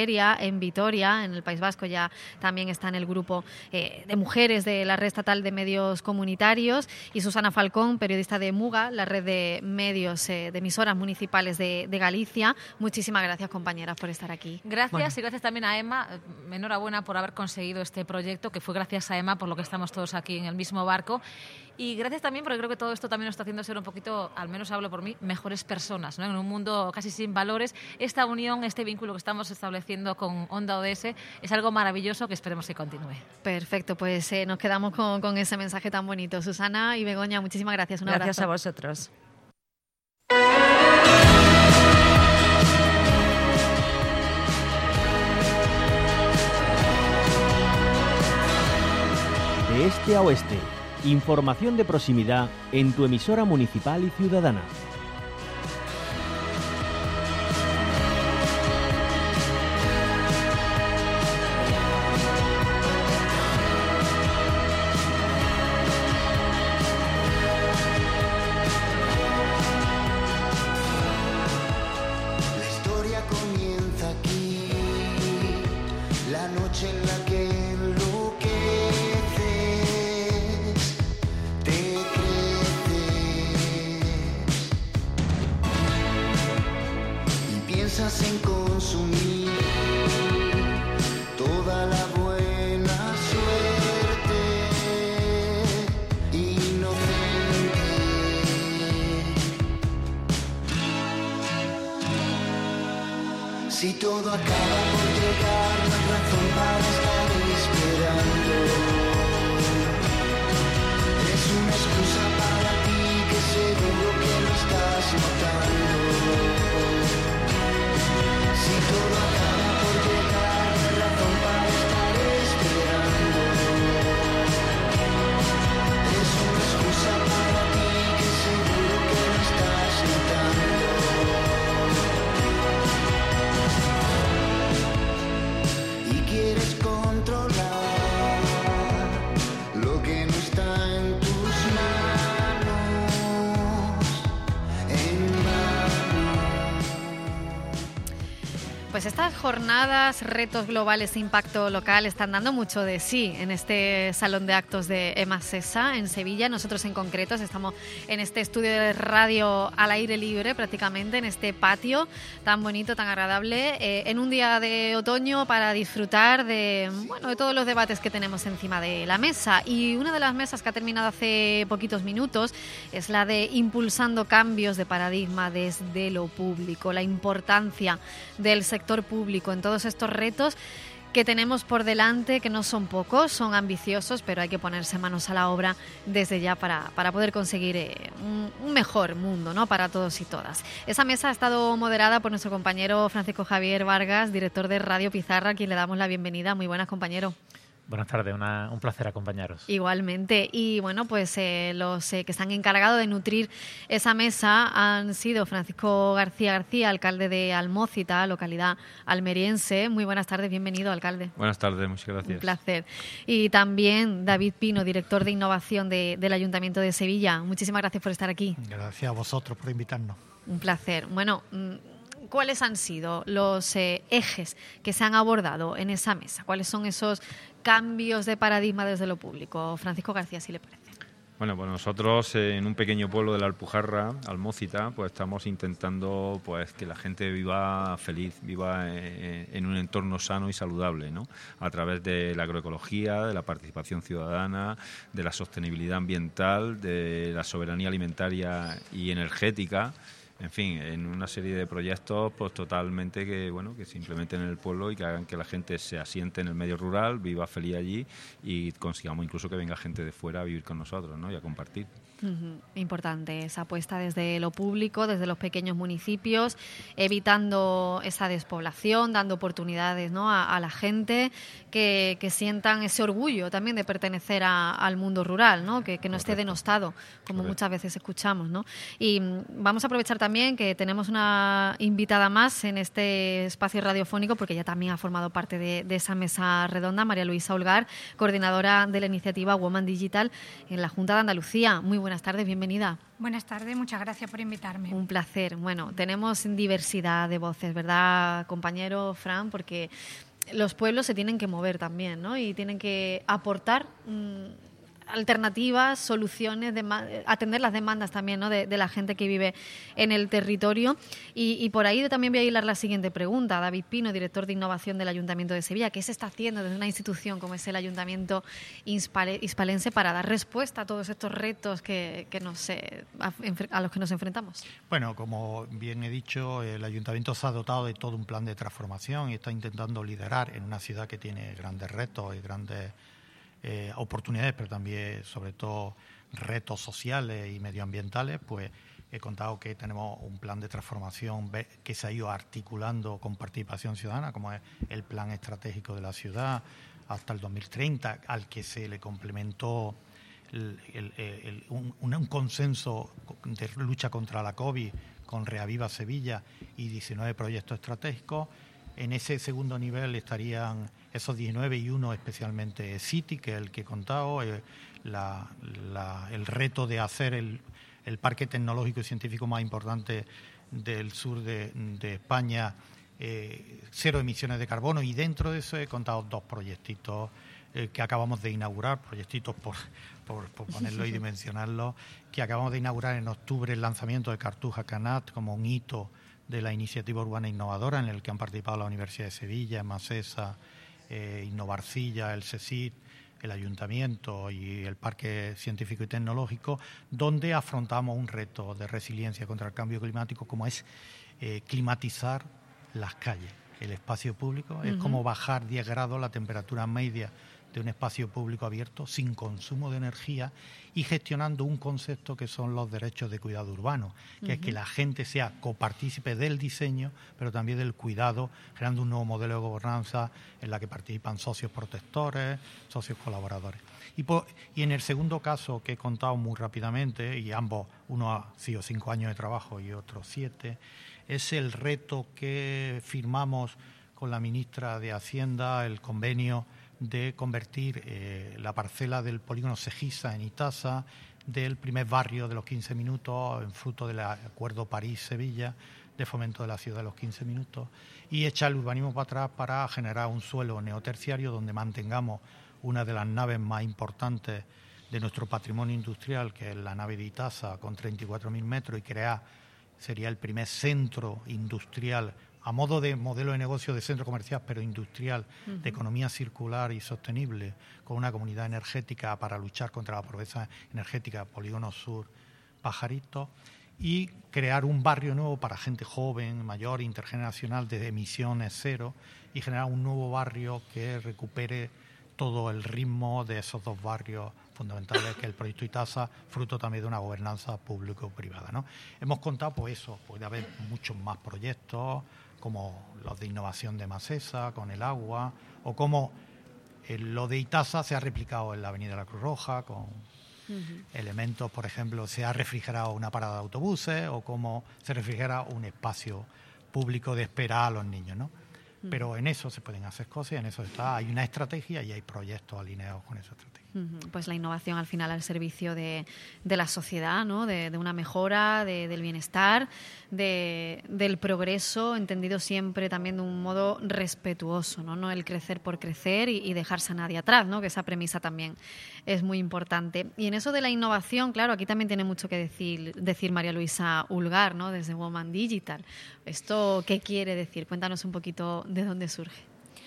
en Vitoria, en el País Vasco. Ya también está en el grupo eh, de mujeres de la Red Estatal de Medios Comunitarios, y Susana Falcón, periodista de Muga, la red de medios eh, de emisoras municipales de, de Galicia. Muchísimas gracias, compañeras, por estar aquí. Gracias, bueno. Y gracias también a Emma. Enhorabuena por haber conseguido este proyecto, que fue gracias a Emma por lo que estamos todos aquí en el mismo barco. Y gracias también porque creo que todo esto también nos está haciendo ser un poquito, al menos hablo por mí, mejores personas, ¿no? En un mundo casi sin valores, esta unión, este vínculo que estamos estableciendo con Onda O D S es algo maravilloso que esperemos que continúe. Perfecto, pues eh, nos quedamos con, con ese mensaje tan bonito. Susana y Begoña, muchísimas gracias. Un gracias abrazo. a vosotros. De este a oeste, información de proximidad en tu emisora municipal y ciudadana. La historia comienza aquí, la noche en la que en consumir toda la buena suerte inocente. Si todo acaba por llegar, no hay razón para estar esperando. Es una excusa para ti que seguro que no estás notando. Si todo acaba por llegar, no hay razón para estar esperando. Es una excusa para ti que seguro que no estás notando. Y quieres controlar lo que no está en tus manos, en Pues estas jornadas, retos globales e impacto local están dando mucho de sí en este salón de actos de EMASESA en Sevilla. Nosotros en concreto estamos en este estudio de radio al aire libre prácticamente, en este patio tan bonito, tan agradable, eh, en un día de otoño para disfrutar de, bueno, de todos los debates que tenemos encima de la mesa. Y una de las mesas que ha terminado hace poquitos minutos es la de impulsando cambios de paradigma desde lo público, la importancia del sector público en todos estos retos que tenemos por delante, que no son pocos, son ambiciosos, pero hay que ponerse manos a la obra desde ya para, para poder conseguir eh, un, un mejor mundo, ¿no?, para todos y todas. Esa mesa ha estado moderada por nuestro compañero Francisco Javier Vargas, director de Radio Pizarra, a quien le damos la bienvenida. Muy buenas, compañero. Buenas tardes, una, un placer acompañaros. Igualmente. Y bueno, pues eh, los eh, que se han encargado de nutrir esa mesa han sido Francisco García García, alcalde de Almócita, localidad almeriense. Muy buenas tardes, bienvenido, alcalde. Buenas tardes, muchas gracias. Un placer. Y también David Pino, director de innovación de, del Ayuntamiento de Sevilla. Muchísimas gracias por estar aquí. Gracias a vosotros por invitarnos. Un placer. Bueno, ¿cuáles han sido los eh, ejes que se han abordado en esa mesa? ¿Cuáles son esos cambios de paradigma desde lo público? Francisco García, si le parece. Bueno, pues nosotros eh, en un pequeño pueblo de la Alpujarra, Almócita, pues estamos intentando pues que la gente viva feliz, viva eh, en un entorno sano y saludable, ¿no? A través de la agroecología, de la participación ciudadana, de la sostenibilidad ambiental, de la soberanía alimentaria y energética. En fin, en una serie de proyectos pues totalmente que bueno que se implementen en el pueblo y que hagan que la gente se asiente en el medio rural, viva feliz allí y consigamos incluso que venga gente de fuera a vivir con nosotros, ¿no?, y a compartir. Uh-huh. Importante esa apuesta desde lo público, desde los pequeños municipios, evitando esa despoblación, dando oportunidades, ¿no?, a, a la gente que, que sientan ese orgullo también de pertenecer a, al mundo rural, ¿no?, que, que no esté denostado, como Correcto. Muchas veces escuchamos, ¿no? Y vamos a aprovechar también que tenemos una invitada más en este espacio radiofónico, porque ella también ha formado parte de, de esa mesa redonda, María Luisa Holgar, coordinadora de la iniciativa Woman Digital en la Junta de Andalucía. Muy buenas tardes, bienvenida. Buenas tardes, muchas gracias por invitarme. Un placer. Bueno, tenemos diversidad de voces, ¿verdad, compañero Fran? Porque los pueblos se tienen que mover también, ¿no? Y tienen que aportar mmm, alternativas, soluciones, atender las demandas también, ¿no? de, de la gente que vive en el territorio. Y, y por ahí también voy a hilar la siguiente pregunta. David Pino, director de innovación del Ayuntamiento de Sevilla, ¿qué se está haciendo desde una institución como es el Ayuntamiento hispalense para dar respuesta a todos estos retos que, que nos, eh, a, a los que nos enfrentamos? Bueno, como bien he dicho, el Ayuntamiento se ha dotado de todo un plan de transformación y está intentando liderar en una ciudad que tiene grandes retos y grandes Eh, oportunidades, pero también, sobre todo, retos sociales y medioambientales. Pues he contado que tenemos un plan de transformación que se ha ido articulando con participación ciudadana, como es el plan estratégico de la ciudad hasta el dos mil treinta, al que se le complementó el, el, el, un, un consenso de lucha contra la COVID con Reaviva Sevilla y diecinueve proyectos estratégicos. En ese segundo nivel estarían esos diecinueve y uno especialmente City, que es el que he contado, eh, la, la, el reto de hacer el, el parque tecnológico y científico más importante del sur de, de España, eh, cero emisiones de carbono, y dentro de eso he contado dos proyectitos eh, que acabamos de inaugurar, proyectitos por, por, por ponerlo y dimensionarlo, que acabamos de inaugurar en octubre el lanzamiento de Cartuja Canat como un hito de la iniciativa urbana innovadora, en el que han participado la Universidad de Sevilla, Masesa, eh, Innovarcilla, el CSIC, el Ayuntamiento y el Parque Científico y Tecnológico, donde afrontamos un reto de resiliencia contra el cambio climático, como es eh, climatizar las calles, el espacio público. Uh-huh. Es como bajar diez grados la temperatura media de un espacio público abierto sin consumo de energía y gestionando un concepto que son los derechos de cuidado urbano, que uh-huh. es que la gente sea copartícipe del diseño, pero también del cuidado, generando un nuevo modelo de gobernanza en la que participan socios protectores, socios colaboradores. Y, por, y en el segundo caso que he contado muy rápidamente, y ambos, uno ha sido cinco años de trabajo y otro siete, es el reto que firmamos con la ministra de Hacienda, el convenio de convertir eh, la parcela del polígono Segisa en Itasa, del primer barrio de los quince minutos, en fruto del acuerdo París-Sevilla de fomento de la ciudad de los quince minutos, y echar el urbanismo para atrás para generar un suelo neoterciario donde mantengamos una de las naves más importantes de nuestro patrimonio industrial, que es la nave de Itasa, con treinta y cuatro mil metros, y crear, sería el primer centro industrial a modo de modelo de negocio de centro comercial, pero industrial, uh-huh. de economía circular y sostenible, con una comunidad energética para luchar contra la pobreza energética, Polígono Sur, Pajarito, y crear un barrio nuevo para gente joven, mayor, intergeneracional, de emisiones cero, y generar un nuevo barrio que recupere todo el ritmo de esos dos barrios fundamentales, que es el proyecto Itasa, fruto también de una gobernanza público-privada, ¿no? Hemos contado, pues eso, puede haber muchos más proyectos, como los de innovación de Masesa, con el agua, o como eh, lo de Itasa se ha replicado en la Avenida de la Cruz Roja, con uh-huh. elementos, por ejemplo, se ha refrigerado una parada de autobuses, o como se refrigera un espacio público de espera a los niños, ¿no? Uh-huh. Pero en eso se pueden hacer cosas, y en eso está, hay una estrategia y hay proyectos alineados con esa estrategia. Pues la innovación al final al servicio de, de la sociedad, ¿no? de, de una mejora, de, del bienestar, de, del progreso, entendido siempre también de un modo respetuoso, no, no el crecer por crecer y, y dejarse a nadie atrás, ¿no? Que esa premisa también es muy importante. Y en eso de la innovación, claro, aquí también tiene mucho que decir, decir María Luisa Ulgar, ¿no? Desde Woman Digital. ¿Esto qué quiere decir? Cuéntanos un poquito de dónde surge.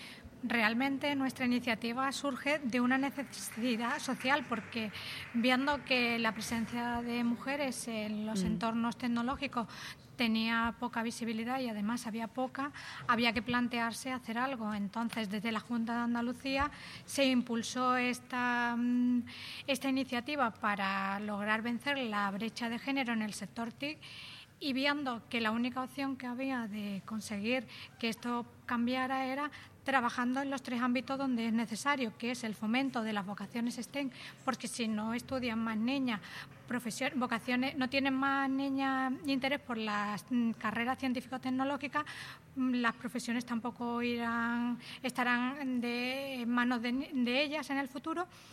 Realmente nuestra iniciativa surge de una necesidad social, porque viendo que la presencia de mujeres en los mm. entornos tecnológicos tenía poca visibilidad y además había poca, había que plantearse hacer algo. Entonces, desde la Junta de Andalucía se impulsó esta, esta iniciativa para lograr vencer la brecha de género en el sector T I C, y viendo que la única opción que había de conseguir que esto cambiara era trabajando en los tres ámbitos donde es necesario, que es el fomento de las vocaciones STEM, porque si no estudian más niñas, profesión, vocaciones, no tienen más niñas interés por las mm, carreras científico-tecnológicas, las profesiones tampoco irán, estarán de, en manos de, de ellas en el futuro.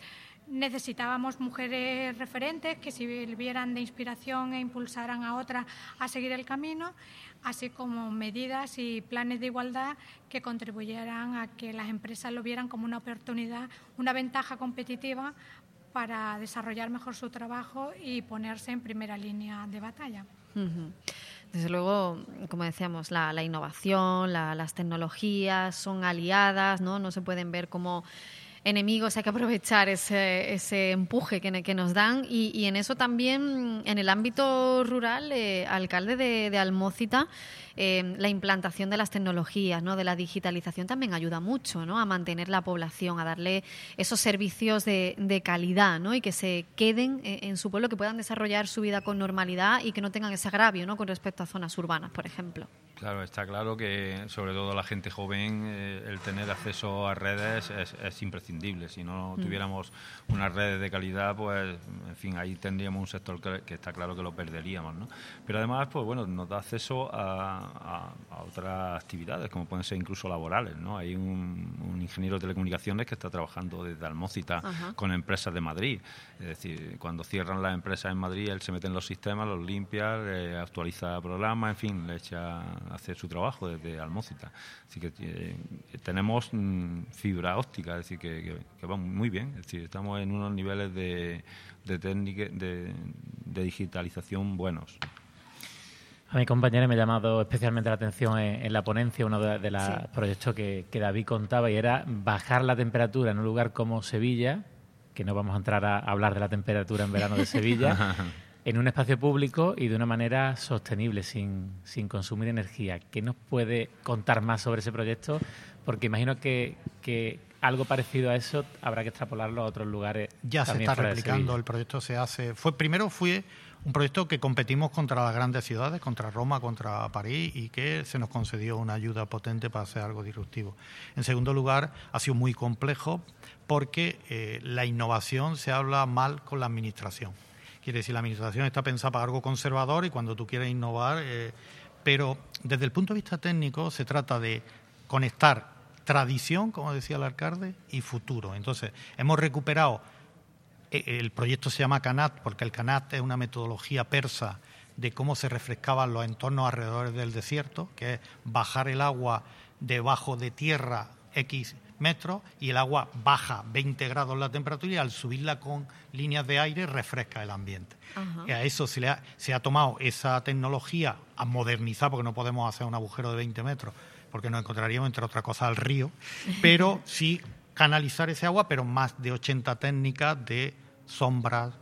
necesitábamos mujeres referentes que sirvieran de inspiración e impulsaran a otras a seguir el camino, así como medidas y planes de igualdad que contribuyeran a que las empresas lo vieran como una oportunidad, una ventaja competitiva para desarrollar mejor su trabajo y ponerse en primera línea de batalla. Uh-huh. Desde luego, como decíamos, la, la innovación, la, las tecnologías son aliadas, ¿no? No se pueden ver como enemigos, hay que aprovechar ese, ese empuje que, que nos dan y, y en eso también, en el ámbito rural, eh, alcalde de, de Almócita, eh, la implantación de las tecnologías, ¿no? De la digitalización también ayuda mucho, ¿no? A mantener la población, a darle esos servicios de, de calidad, ¿no? Y que se queden en, en su pueblo, que puedan desarrollar su vida con normalidad y que no tengan ese agravio, ¿no? Con respecto a zonas urbanas, por ejemplo. Claro, está claro que sobre todo la gente joven, eh, el tener acceso a redes es, es imprescindible. Si no tuviéramos unas redes de calidad, pues, en fin, ahí tendríamos un sector que, que está claro que lo perderíamos, ¿no? Pero además, pues bueno, nos da acceso a, a, a otras actividades, como pueden ser incluso laborales, ¿no? Hay un, un ingeniero de telecomunicaciones que está trabajando desde Almócita con empresas de Madrid. Es decir, cuando cierran las empresas en Madrid, él se mete en los sistemas, los limpia, eh, actualiza programas, en fin, le echa hacer su trabajo desde Almócita. Así que eh, tenemos mm, fibra óptica, es decir, que, que, que va muy bien. Es decir, estamos en unos niveles de, de técnica, de, de digitalización buenos. A mi compañera me ha llamado especialmente la atención en, en la ponencia uno de, de los sí. proyectos que, que David contaba, y era bajar la temperatura en un lugar como Sevilla, que no vamos a entrar a hablar de la temperatura en verano de Sevilla, en un espacio público y de una manera sostenible, sin, sin consumir energía. ¿Qué nos puede contar más sobre ese proyecto? Porque imagino que, que algo parecido a eso habrá que extrapolarlo a otros lugares. Ya se está replicando, el proyecto se hace... Fue Primero fue un proyecto que competimos contra las grandes ciudades, contra Roma, contra París, y que se nos concedió una ayuda potente para hacer algo disruptivo. En segundo lugar, ha sido muy complejo porque eh, la innovación se habla mal con la administración. Quiere decir, la administración está pensada para algo conservador y cuando tú quieres innovar... Eh, pero desde el punto de vista técnico se trata de conectar tradición, como decía el alcalde, y futuro. Entonces, hemos recuperado, el proyecto se llama Canat, porque el Canat es una metodología persa de cómo se refrescaban los entornos alrededor del desierto, que es bajar el agua debajo de tierra X metros y el agua baja veinte grados la temperatura y al subirla con líneas de aire refresca el ambiente. Uh-huh. Y a eso se, le ha, se ha tomado esa tecnología a modernizar, porque no podemos hacer un agujero de veinte metros, porque nos encontraríamos, entre otras cosas, al río, pero sí canalizar ese agua, pero más de ochenta técnicas de sombras,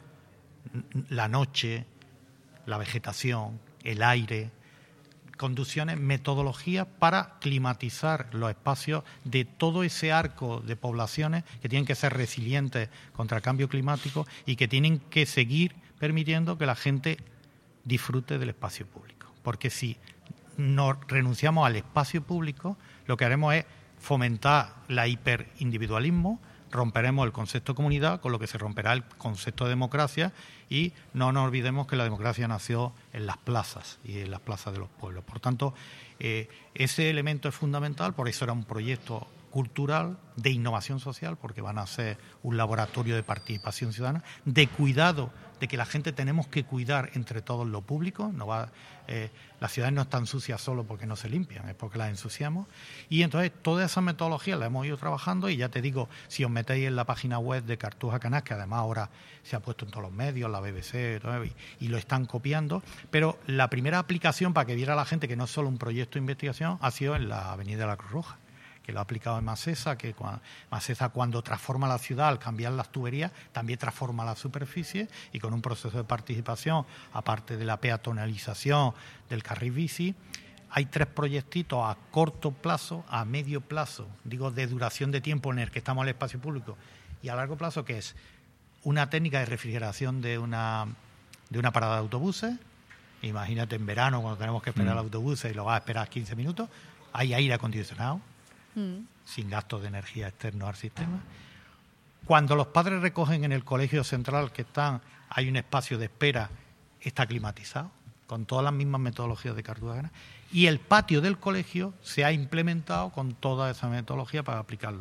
la noche, la vegetación, el aire, conducciones, metodologías para climatizar los espacios de todo ese arco de poblaciones que tienen que ser resilientes contra el cambio climático y que tienen que seguir permitiendo que la gente disfrute del espacio público. Porque si no renunciamos al espacio público, lo que haremos es fomentar la hiperindividualismo, romperemos el concepto de comunidad, con lo que se romperá el concepto de democracia, y no nos olvidemos que la democracia nació en las plazas y en las plazas de los pueblos. Por tanto, eh, ese elemento es fundamental, por eso era un proyecto cultural de innovación social, porque van a ser un laboratorio de participación ciudadana, de cuidado, de que la gente tenemos que cuidar entre todos lo público. No va, eh, las ciudades no están sucias solo porque no se limpian, es porque las ensuciamos. Y entonces todas esas metodologías las hemos ido trabajando, y ya te digo, si os metéis en la página web de Cartuja Canat, que además ahora se ha puesto en todos los medios, la B B C, todo, y, y lo están copiando, pero la primera aplicación para que viera la gente que no es solo un proyecto de investigación ha sido en la Avenida de la Cruz Roja, que lo ha aplicado en Masesa, que cuando, Masesa cuando transforma la ciudad al cambiar las tuberías, también transforma la superficie, y con un proceso de participación, aparte de la peatonalización del carril bici, hay tres proyectitos a corto plazo, a medio plazo, digo de duración de tiempo en el que estamos en el espacio público, y a largo plazo, que es una técnica de refrigeración de una, de una parada de autobuses. Imagínate en verano cuando tenemos que esperar mm. el autobús y lo vas a esperar quince minutos, hay aire acondicionado, Mm. sin gastos de energía externos al sistema. Cuando los padres recogen en el colegio central que están, hay un espacio de espera, está climatizado, con todas las mismas metodologías de Cartuja Canat, y el patio del colegio se ha implementado con toda esa metodología para aplicarlo.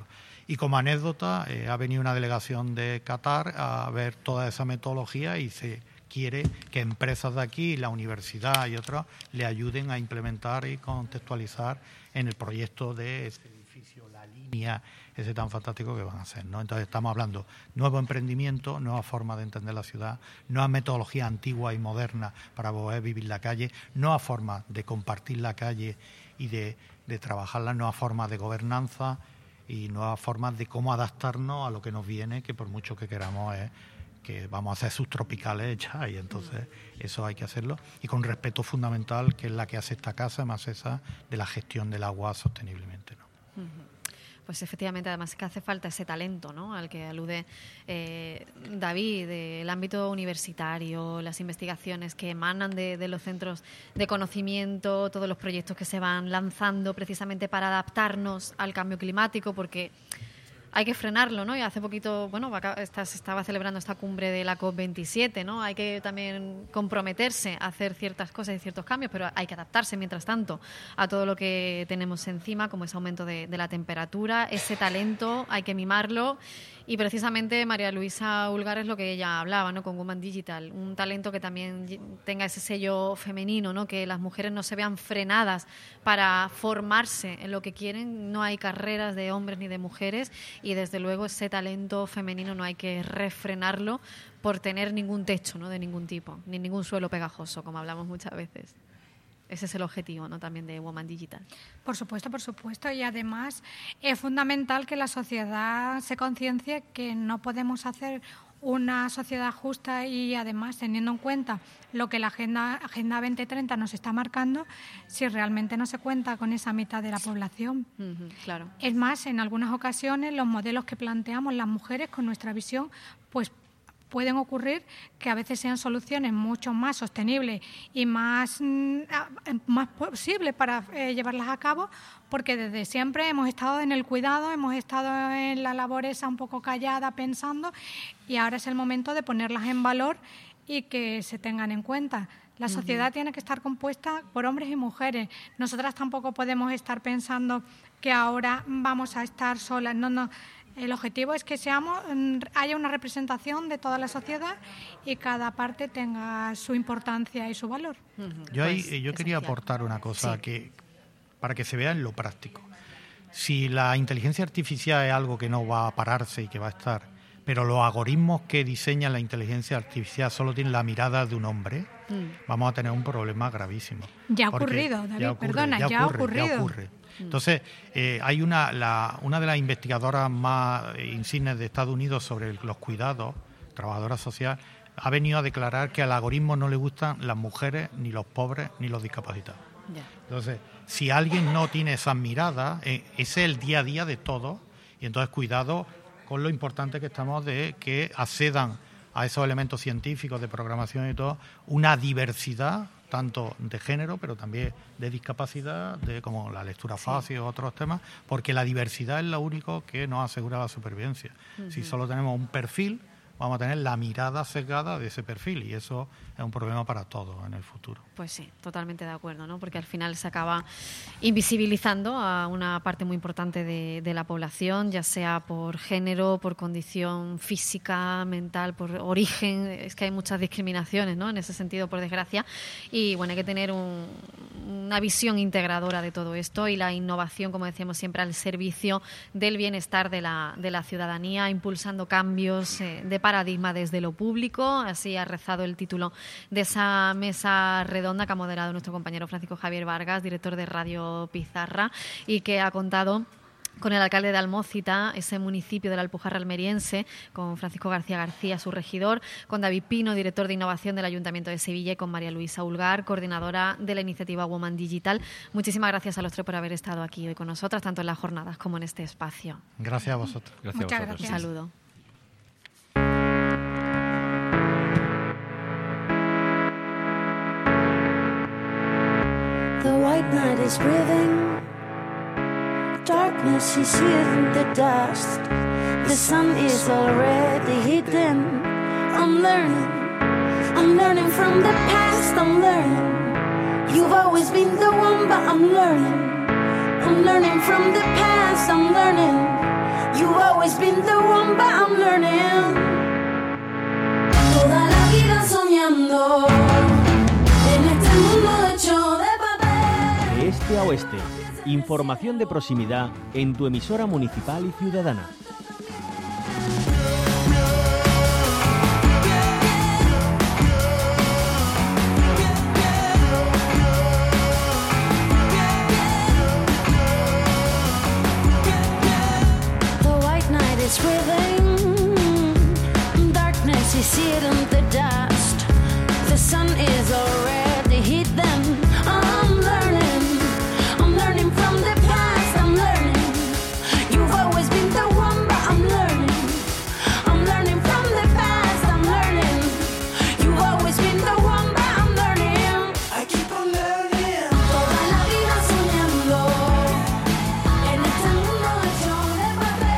Y como anécdota, eh, ha venido una delegación de Qatar a ver toda esa metodología y se quiere que empresas de aquí, la universidad y otras, le ayuden a implementar y contextualizar en el proyecto de ese edificio, la línea, ese tan fantástico que van a hacer, ¿no? Entonces estamos hablando nuevo emprendimiento, nueva forma de entender la ciudad, nueva metodología antigua y moderna para poder vivir la calle, nueva forma de compartir la calle y de, de trabajarla, nueva forma de gobernanza y nuevas formas de cómo adaptarnos a lo que nos viene, que por mucho que queramos es que vamos a hacer subtropicales ya, y entonces eso hay que hacerlo, y con respeto fundamental, que es la que hace esta casa, más esa de la gestión del agua sosteniblemente, ¿no? Pues efectivamente, además es que hace falta ese talento, ¿no?, al que alude eh, David, del ámbito universitario, las investigaciones que emanan de, de los centros de conocimiento, todos los proyectos que se van lanzando precisamente para adaptarnos al cambio climático, porque hay que frenarlo, ¿no? Y hace poquito, bueno, se estaba celebrando esta cumbre de la COP veintisiete, ¿no? Hay que también comprometerse a hacer ciertas cosas y ciertos cambios, pero hay que adaptarse, mientras tanto, a todo lo que tenemos encima, como ese aumento de, de la temperatura, ese talento, hay que mimarlo. Y precisamente María Luisa Ulgar es lo que ella hablaba, ¿no?, con Woman Digital, un talento que también tenga ese sello femenino, ¿no?, que las mujeres no se vean frenadas para formarse en lo que quieren. No hay carreras de hombres ni de mujeres, y desde luego ese talento femenino no hay que refrenarlo por tener ningún techo, ¿no?, de ningún tipo, ni ningún suelo pegajoso, como hablamos muchas veces. Ese es el objetivo, ¿no?, también de Woman Digital. Por supuesto, por supuesto. Y además es fundamental que la sociedad se conciencie que no podemos hacer una sociedad justa y además teniendo en cuenta lo que la Agenda, Agenda veinte treinta nos está marcando, si realmente no se cuenta con esa mitad de la población. Uh-huh, claro. Es más, en algunas ocasiones los modelos que planteamos las mujeres con nuestra visión, pues pueden ocurrir que a veces sean soluciones mucho más sostenibles y más, más posibles para eh, llevarlas a cabo, porque desde siempre hemos estado en el cuidado, hemos estado en la labor esa un poco callada, pensando, y ahora es el momento de ponerlas en valor y que se tengan en cuenta. La sociedad uh-huh. tiene que estar compuesta por hombres y mujeres. Nosotras tampoco podemos estar pensando que ahora vamos a estar solas. No, no. El objetivo es que seamos, haya una representación de toda la sociedad y cada parte tenga su importancia y su valor. Uh-huh. Yo, ahí, pues, yo quería aportar una cosa, sí, que para que se vea en lo práctico. Si la inteligencia artificial es algo que no va a pararse y que va a estar, pero los algoritmos que diseña la inteligencia artificial solo tienen la mirada de un hombre, mm. vamos a tener un problema gravísimo. Ya ha ocurrido, David, ya ocurre, perdona, ya, ya ocurre, ha ocurrido. Ya ocurre. Entonces, eh, hay una, la, una de las investigadoras más insignes de Estados Unidos sobre los cuidados, trabajadora social, ha venido a declarar que al algoritmo no le gustan las mujeres, ni los pobres, ni los discapacitados. Yeah. Entonces, si alguien no tiene esas miradas, eh, ese es el día a día de todos, y entonces cuidado con lo importante que estamos de que accedan a esos elementos científicos de programación y todo, una diversidad tanto de género, pero también de discapacidad, de como la lectura fácil o otros temas, porque la diversidad es lo único que nos asegura la supervivencia. Uh-huh. Si solo tenemos un perfil, vamos a tener la mirada sesgada de ese perfil, y eso es un problema para todos en el futuro. Pues sí, totalmente de acuerdo, ¿no? Porque al final se acaba invisibilizando a una parte muy importante de, de la población, ya sea por género, por condición física, mental, por origen. Es que hay muchas discriminaciones, ¿no?, en ese sentido, por desgracia. Y bueno, hay que tener un, una visión integradora de todo esto y la innovación, como decíamos siempre, al servicio del bienestar de la, de la ciudadanía, impulsando cambios eh, de paradigma desde lo público. Así ha rezado el título de esa mesa redonda que ha moderado nuestro compañero Francisco Javier Vargas, director de Radio Pizarra, y que ha contado con el alcalde de Almócita, ese municipio de la Alpujarra almeriense, con Francisco García García, su regidor, con David Pino, director de innovación del Ayuntamiento de Sevilla, y con María Luisa Ulgar, coordinadora de la iniciativa Woman Digital. Muchísimas gracias a los tres por haber estado aquí hoy con nosotras, tanto en las jornadas como en este espacio. Gracias a vosotros. Gracias Muchas a vosotros. Gracias. Un saludo. The white night is breathing, darkness is in the dust. The sun is already hidden. I'm learning, I'm learning from the past, I'm learning. You've always been the one, but I'm learning. I'm learning from the past, I'm learning. You've always been the one, but I'm learning. Toda la vida soñando en este mundo hecho de papel. De este a oeste, información de proximidad en tu emisora municipal y ciudadana. It's within darkness, you see it in the dust. The sun is already hit them. I'm learning, I'm learning from the past. I'm learning, you've always been the one, but I'm learning, I'm learning from the past. I'm learning, you've always been the one, but I'm learning. I keep on learning. Toda la vida soñando en este mundo hecho de papel.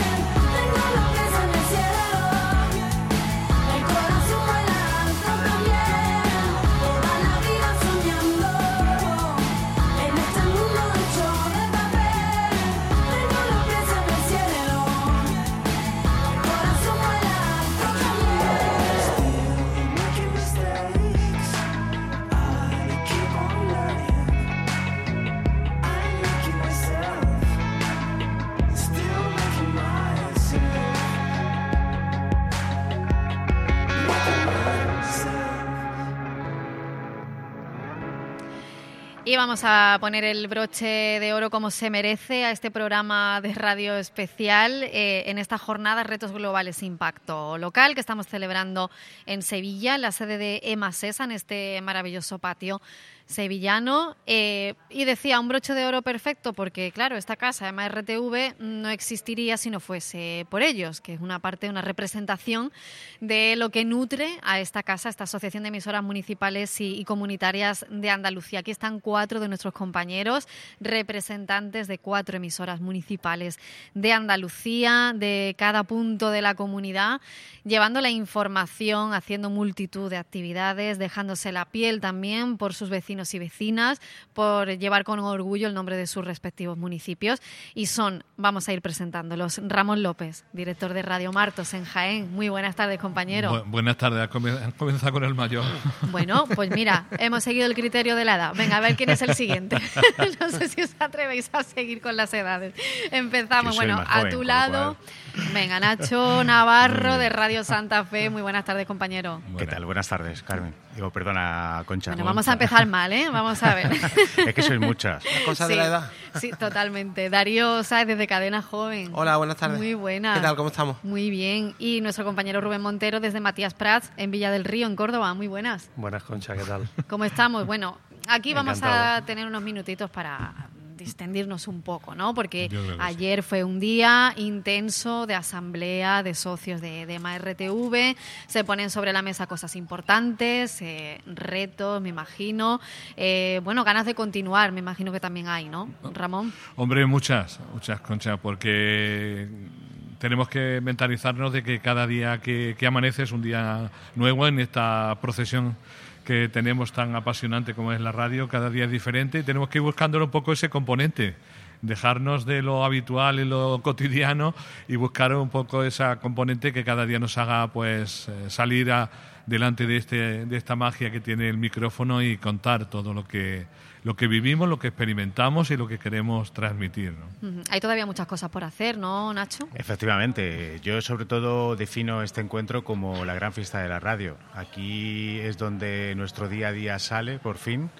Y vamos a poner el broche de oro como se merece a este programa de radio especial eh, en esta jornada Retos Globales Impacto Local que estamos celebrando en Sevilla, en la sede de EMASESA, en este maravilloso patio sevillano. Eh, y decía, un broche de oro perfecto porque, claro, esta casa, EMA R T V, no existiría si no fuese por ellos, que es una parte, una representación de lo que nutre a esta casa, esta Asociación de Emisoras Municipales y, y Comunitarias de Andalucía. Aquí están cuatro de nuestros compañeros, representantes de cuatro emisoras municipales de Andalucía, de cada punto de la comunidad, llevando la información, haciendo multitud de actividades, dejándose la piel también por sus vecinos y vecinas, por llevar con orgullo el nombre de sus respectivos municipios. Y son, vamos a ir presentándolos, Ramón López, director de Radio Martos en Jaén. Muy buenas tardes, compañero. Bu- buenas tardes, han comenzado con el mayor. Bueno, pues mira, hemos seguido el criterio de la edad. Venga, a ver quién es el siguiente. No sé si os atrevéis a seguir con las edades. Empezamos, bueno, más a joven, tu lado. Venga, Nacho Navarro de Radio Santa Fe. Muy buenas tardes, compañero. ¿Qué tal? Buenas tardes, Carmen. Digo, perdona, Concha. Bueno, vamos a empezar mal, ¿eh? Vamos a ver. Es que sois muchas. ¿La cosa Sí, de la edad? Sí, totalmente. Darío Sáez desde Cadena Joven. Hola, buenas tardes. Muy buena. ¿Qué tal? ¿Cómo estamos? Muy bien. Y nuestro compañero Rubén Montero desde Matías Prats en Villa del Río, en Córdoba. Muy buenas. Buenas, Concha, ¿qué tal? ¿Cómo estamos? Bueno, aquí vamos Encantado. a tener unos minutitos para distendirnos un poco, ¿no? Porque Yo creo que ayer fue un día intenso de asamblea de socios de, de EMA R T V. Se ponen sobre la mesa cosas importantes, eh, retos, me imagino. Eh, bueno, ganas de continuar, me imagino que también hay, ¿no, Ramón? Hombre, muchas, muchas, Concha, porque tenemos que mentalizarnos de que cada día que, que amanece es un día nuevo en esta procesión que tenemos tan apasionante como es la radio. Cada día es diferente y tenemos que ir buscándole un poco ese componente, dejarnos de lo habitual y lo cotidiano y buscar un poco esa componente que cada día nos haga pues eh, salir a, delante de este de esta magia que tiene el micrófono y contar todo lo que lo que vivimos, lo que experimentamos y lo que queremos transmitir, ¿no? Ujú. Hay todavía muchas cosas por hacer, ¿no, Nacho? Efectivamente, yo sobre todo defino este encuentro como la gran fiesta de la radio. Aquí es donde nuestro día a día sale, por fin,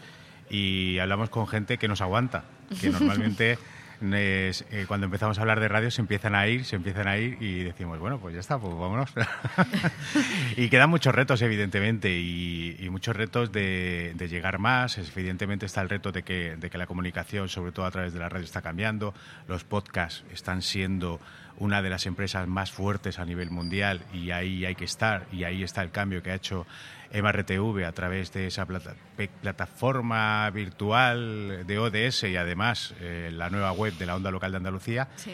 y hablamos con gente que nos aguanta, que normalmente es, eh, cuando empezamos a hablar de radio se empiezan a ir, se empiezan a ir y decimos, bueno, pues ya está, pues vámonos. Y quedan muchos retos, evidentemente, y, y muchos retos de, de llegar más. Evidentemente está el reto de que, de que la comunicación, sobre todo a través de la radio, está cambiando. Los podcasts están siendo una de las empresas más fuertes a nivel mundial y ahí hay que estar, y ahí está el cambio que ha hecho EMA R T V a través de esa plata, plataforma virtual de O D S y además eh, la nueva web de la Onda Local de Andalucía. Sí.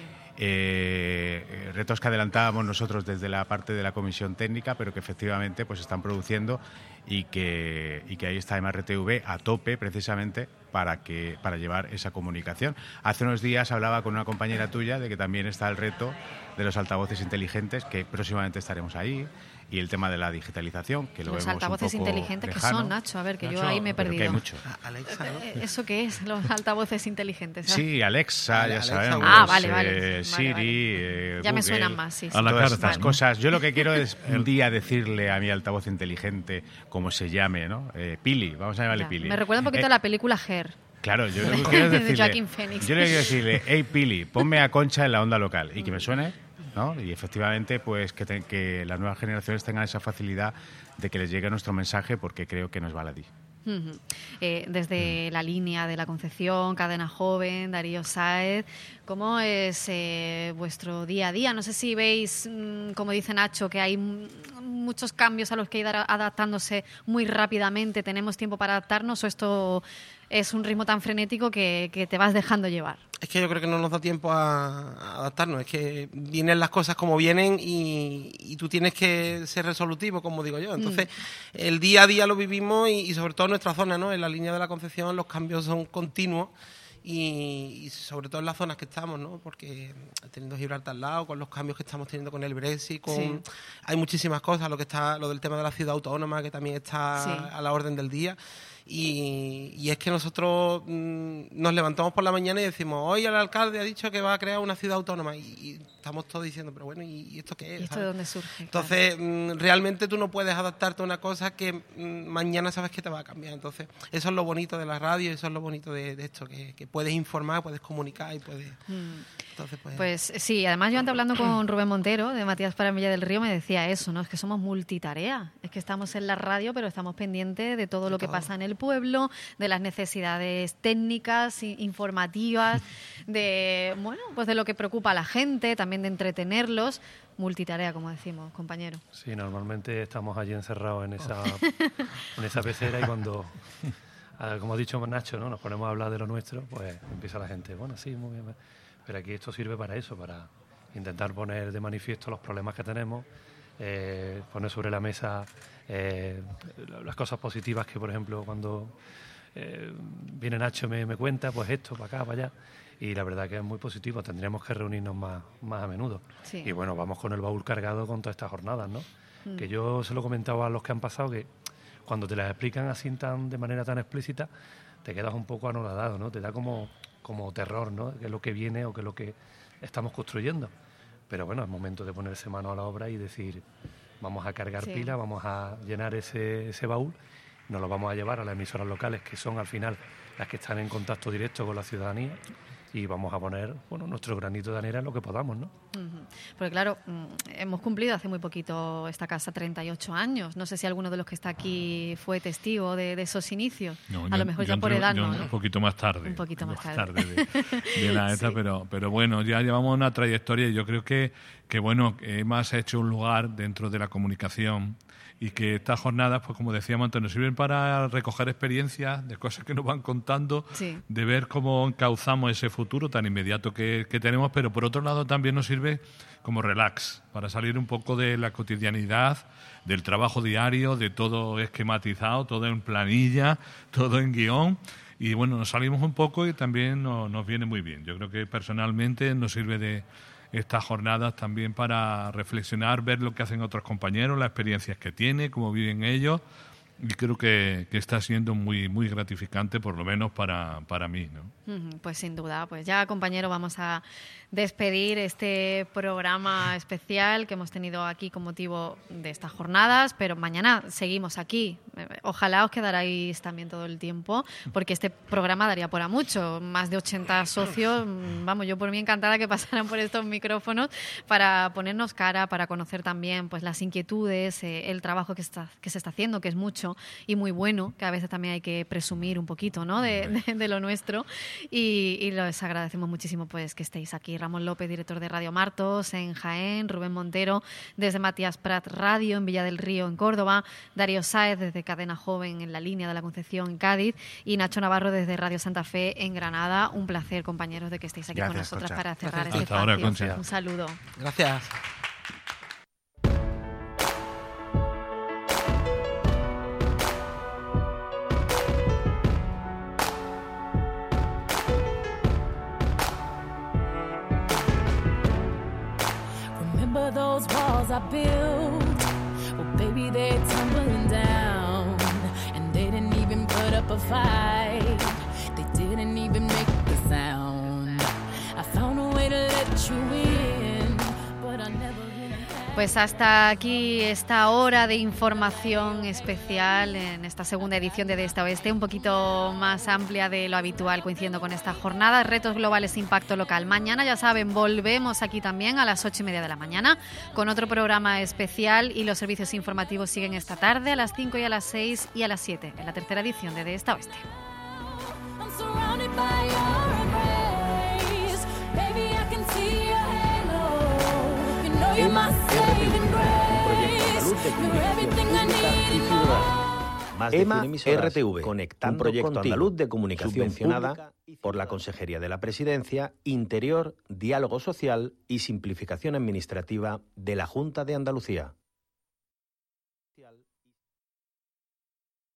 Eh, retos que adelantábamos nosotros desde la parte de la comisión técnica, pero que efectivamente pues están produciendo y que, y que ahí está EMA R T V a tope precisamente para, que, para llevar esa comunicación. Hace unos días hablaba con una compañera tuya de que también está el reto de los altavoces inteligentes, que próximamente estaremos ahí, y el tema de la digitalización, que lo los vemos altavoces un poco inteligentes lejano. que son, Nacho, a ver, que Nacho, yo ahí me he pero perdido. que hay mucho. Alexa, ¿no? ¿Eso qué es, los altavoces inteligentes? Sí, Alexa, ya Alexa, sabemos. Ah, vale, vale. eh, Vale, Siri, vale. eh, Ya me Google, suenan más, sí, sí. A la todas carta, estas ¿no? cosas. Yo lo que quiero es un día decirle a mi altavoz inteligente, como se llame, ¿no? Eh, Pili, vamos a llamarle Ya. Pili. Me recuerda un poquito Eh, a la película Her. Claro, yo lo que quiero es De decirle, Joaquin Phoenix. yo le quiero decirle, hey Pili, ponme a Concha en la onda local y que me suene, ¿no? Y efectivamente, pues que, te- que las nuevas generaciones tengan esa facilidad de que les llegue nuestro mensaje, porque creo que nos baladí. Ujú. Eh, desde la línea de la Concepción, Cadena Joven, Darío Sáez, ¿cómo es eh, vuestro día a día? No sé si veis, mm, como dice Nacho, que hay mm, muchos cambios a los que ir a- adaptándose muy rápidamente. ¿Tenemos tiempo para adaptarnos o esto es un ritmo tan frenético que, que te vas dejando llevar? Es que yo creo que no nos da tiempo a, a adaptarnos, es que vienen las cosas como vienen y, y tú tienes que ser resolutivo, como digo yo. Entonces, Mm. el día a día lo vivimos y, y sobre todo en nuestra zona, ¿no? En la línea de la Concepción los cambios son continuos y, y sobre todo en las zonas que estamos, ¿no? Porque teniendo Gibraltar al lado, con los cambios que estamos teniendo con el Brexit, con Sí. hay muchísimas cosas, lo que está, lo del tema de la ciudad autónoma que también está Sí. a la orden del día. Y, y es que nosotros mm, nos levantamos por la mañana y decimos, hoy el alcalde ha dicho que va a crear una ciudad autónoma, y, y estamos todos diciendo, pero bueno, ¿y, y esto qué es? ¿Y esto ¿sabes? de dónde surge? Entonces, mm, realmente tú no puedes adaptarte a una cosa que mm, mañana sabes que te va a cambiar. Entonces, eso es lo bonito de la radio, eso es lo bonito de, de esto, que, que puedes informar, puedes comunicar y puedes... Mm. Entonces, pues... Pues sí, además yo antes hablando con Rubén Montero de Matías para Villa del Río me decía eso, ¿no? Es que somos multitarea, es que estamos en la radio pero estamos pendientes de todo lo que pasa en el pueblo, de las necesidades técnicas, i- informativas, de, bueno, pues de lo que preocupa a la gente, también de entretenerlos. Multitarea, como decimos, compañero. Sí, normalmente estamos allí encerrados en esa, en esa pecera y cuando, ah, como ha dicho Nacho, ¿no? Nos ponemos a hablar de lo nuestro, pues empieza la gente, bueno, sí, muy bien, pero aquí esto sirve para eso, para intentar poner de manifiesto los problemas que tenemos, eh, poner sobre la mesa eh, las cosas positivas que, por ejemplo, cuando eh, viene Nacho me, me cuenta, pues esto, para acá, para allá. Y la verdad que es muy positivo, tendríamos que reunirnos más, más a menudo. Sí. Y bueno, vamos con el baúl cargado con todas estas jornadas, ¿no? Mm. Que yo se lo comentaba a los que han pasado, que cuando te las explican así tan, de manera tan explícita, te quedas un poco anonadado, ¿no? Te da como, como terror, ¿no? Que es lo que viene o que es lo que estamos construyendo. Pero bueno, es momento de ponerse mano a la obra y decir, vamos a cargar Sí. pila, vamos a llenar ese, ese baúl, nos lo vamos a llevar a las emisoras locales, que son al final las que están en contacto directo con la ciudadanía, y vamos a poner, bueno, nuestro granito de arena en lo que podamos, ¿no? Ujú. Porque claro, mm, hemos cumplido hace muy poquito esta casa treinta y ocho años. No sé si alguno de los que está aquí fue testigo de, de esos inicios. No, a yo- lo mejor yo ya por entré- edad yo no, ¿no? Un poquito más tarde. Un poquito más tarde. de, de la esta, Sí. pero, pero bueno, ya llevamos una trayectoria y yo creo que, que bueno, que hemos hecho un lugar dentro de la comunicación y que estas jornadas, pues como decíamos antes, nos sirven para recoger experiencias de cosas que nos van contando, Sí. de ver cómo encauzamos ese futuro tan inmediato que, que tenemos, pero por otro lado también nos sirve como relax, para salir un poco de la cotidianidad, del trabajo diario, de todo esquematizado, todo en planilla, todo en guión. Y bueno, nos salimos un poco y también nos, nos viene muy bien. Yo creo que personalmente nos sirve de estas jornadas también para reflexionar, ver lo que hacen otros compañeros, las experiencias que tienen, cómo viven ellos. Y creo que, que está siendo muy muy gratificante, por lo menos para, para mí, ¿no? Ujú. Pues sin duda, pues ya compañero vamos a despedir este programa especial que hemos tenido aquí con motivo de estas jornadas, pero mañana seguimos aquí. Eh, Ojalá os quedarais también todo el tiempo, porque este programa daría para mucho. Más de ochenta socios, mm, vamos, yo por mí encantada que pasaran por estos micrófonos para ponernos cara, para conocer también pues las inquietudes, eh, el trabajo que, está, que se está haciendo, que es mucho y muy bueno, que a veces también hay que presumir un poquito, ¿no? de, de, de lo nuestro. Y, y les agradecemos muchísimo pues que estéis aquí. Ramón López, director de Radio Martos en Jaén, Rubén Montero desde Matías Prat Radio en Villa del Río en Córdoba, Darío Sáez desde Cadena Joven en la línea de la Concepción en Cádiz y Nacho Navarro desde Radio Santa Fe en Granada. Un placer, compañeros, de que estéis aquí Gracias, con nosotras Concha. para cerrar Gracias. este Hasta ahora, espacio. Concha. Un saludo. Gracias. walls I built, well, baby, they're tumbling down. And they didn't even put up a fight. They didn't even make the sound. I found a way to let you in, but I never. Pues hasta aquí esta hora de información especial en esta segunda edición de De Este a Oeste, un poquito más amplia de lo habitual, coincidiendo con esta jornada. Retos globales, impacto local. Mañana, ya saben, volvemos aquí también a las ocho y media de la mañana con otro programa especial, y los servicios informativos siguen esta tarde a las cinco y a las seis y a las siete en la tercera edición de De Este a Oeste. EMA R T V, un proyecto andaluz de comunicación pública y ciudadana. EMA R T V, un proyecto andaluz de comunicación subvencionada por la Consejería de la Presidencia, Interior, Diálogo Social y Simplificación Administrativa de la Junta de Andalucía.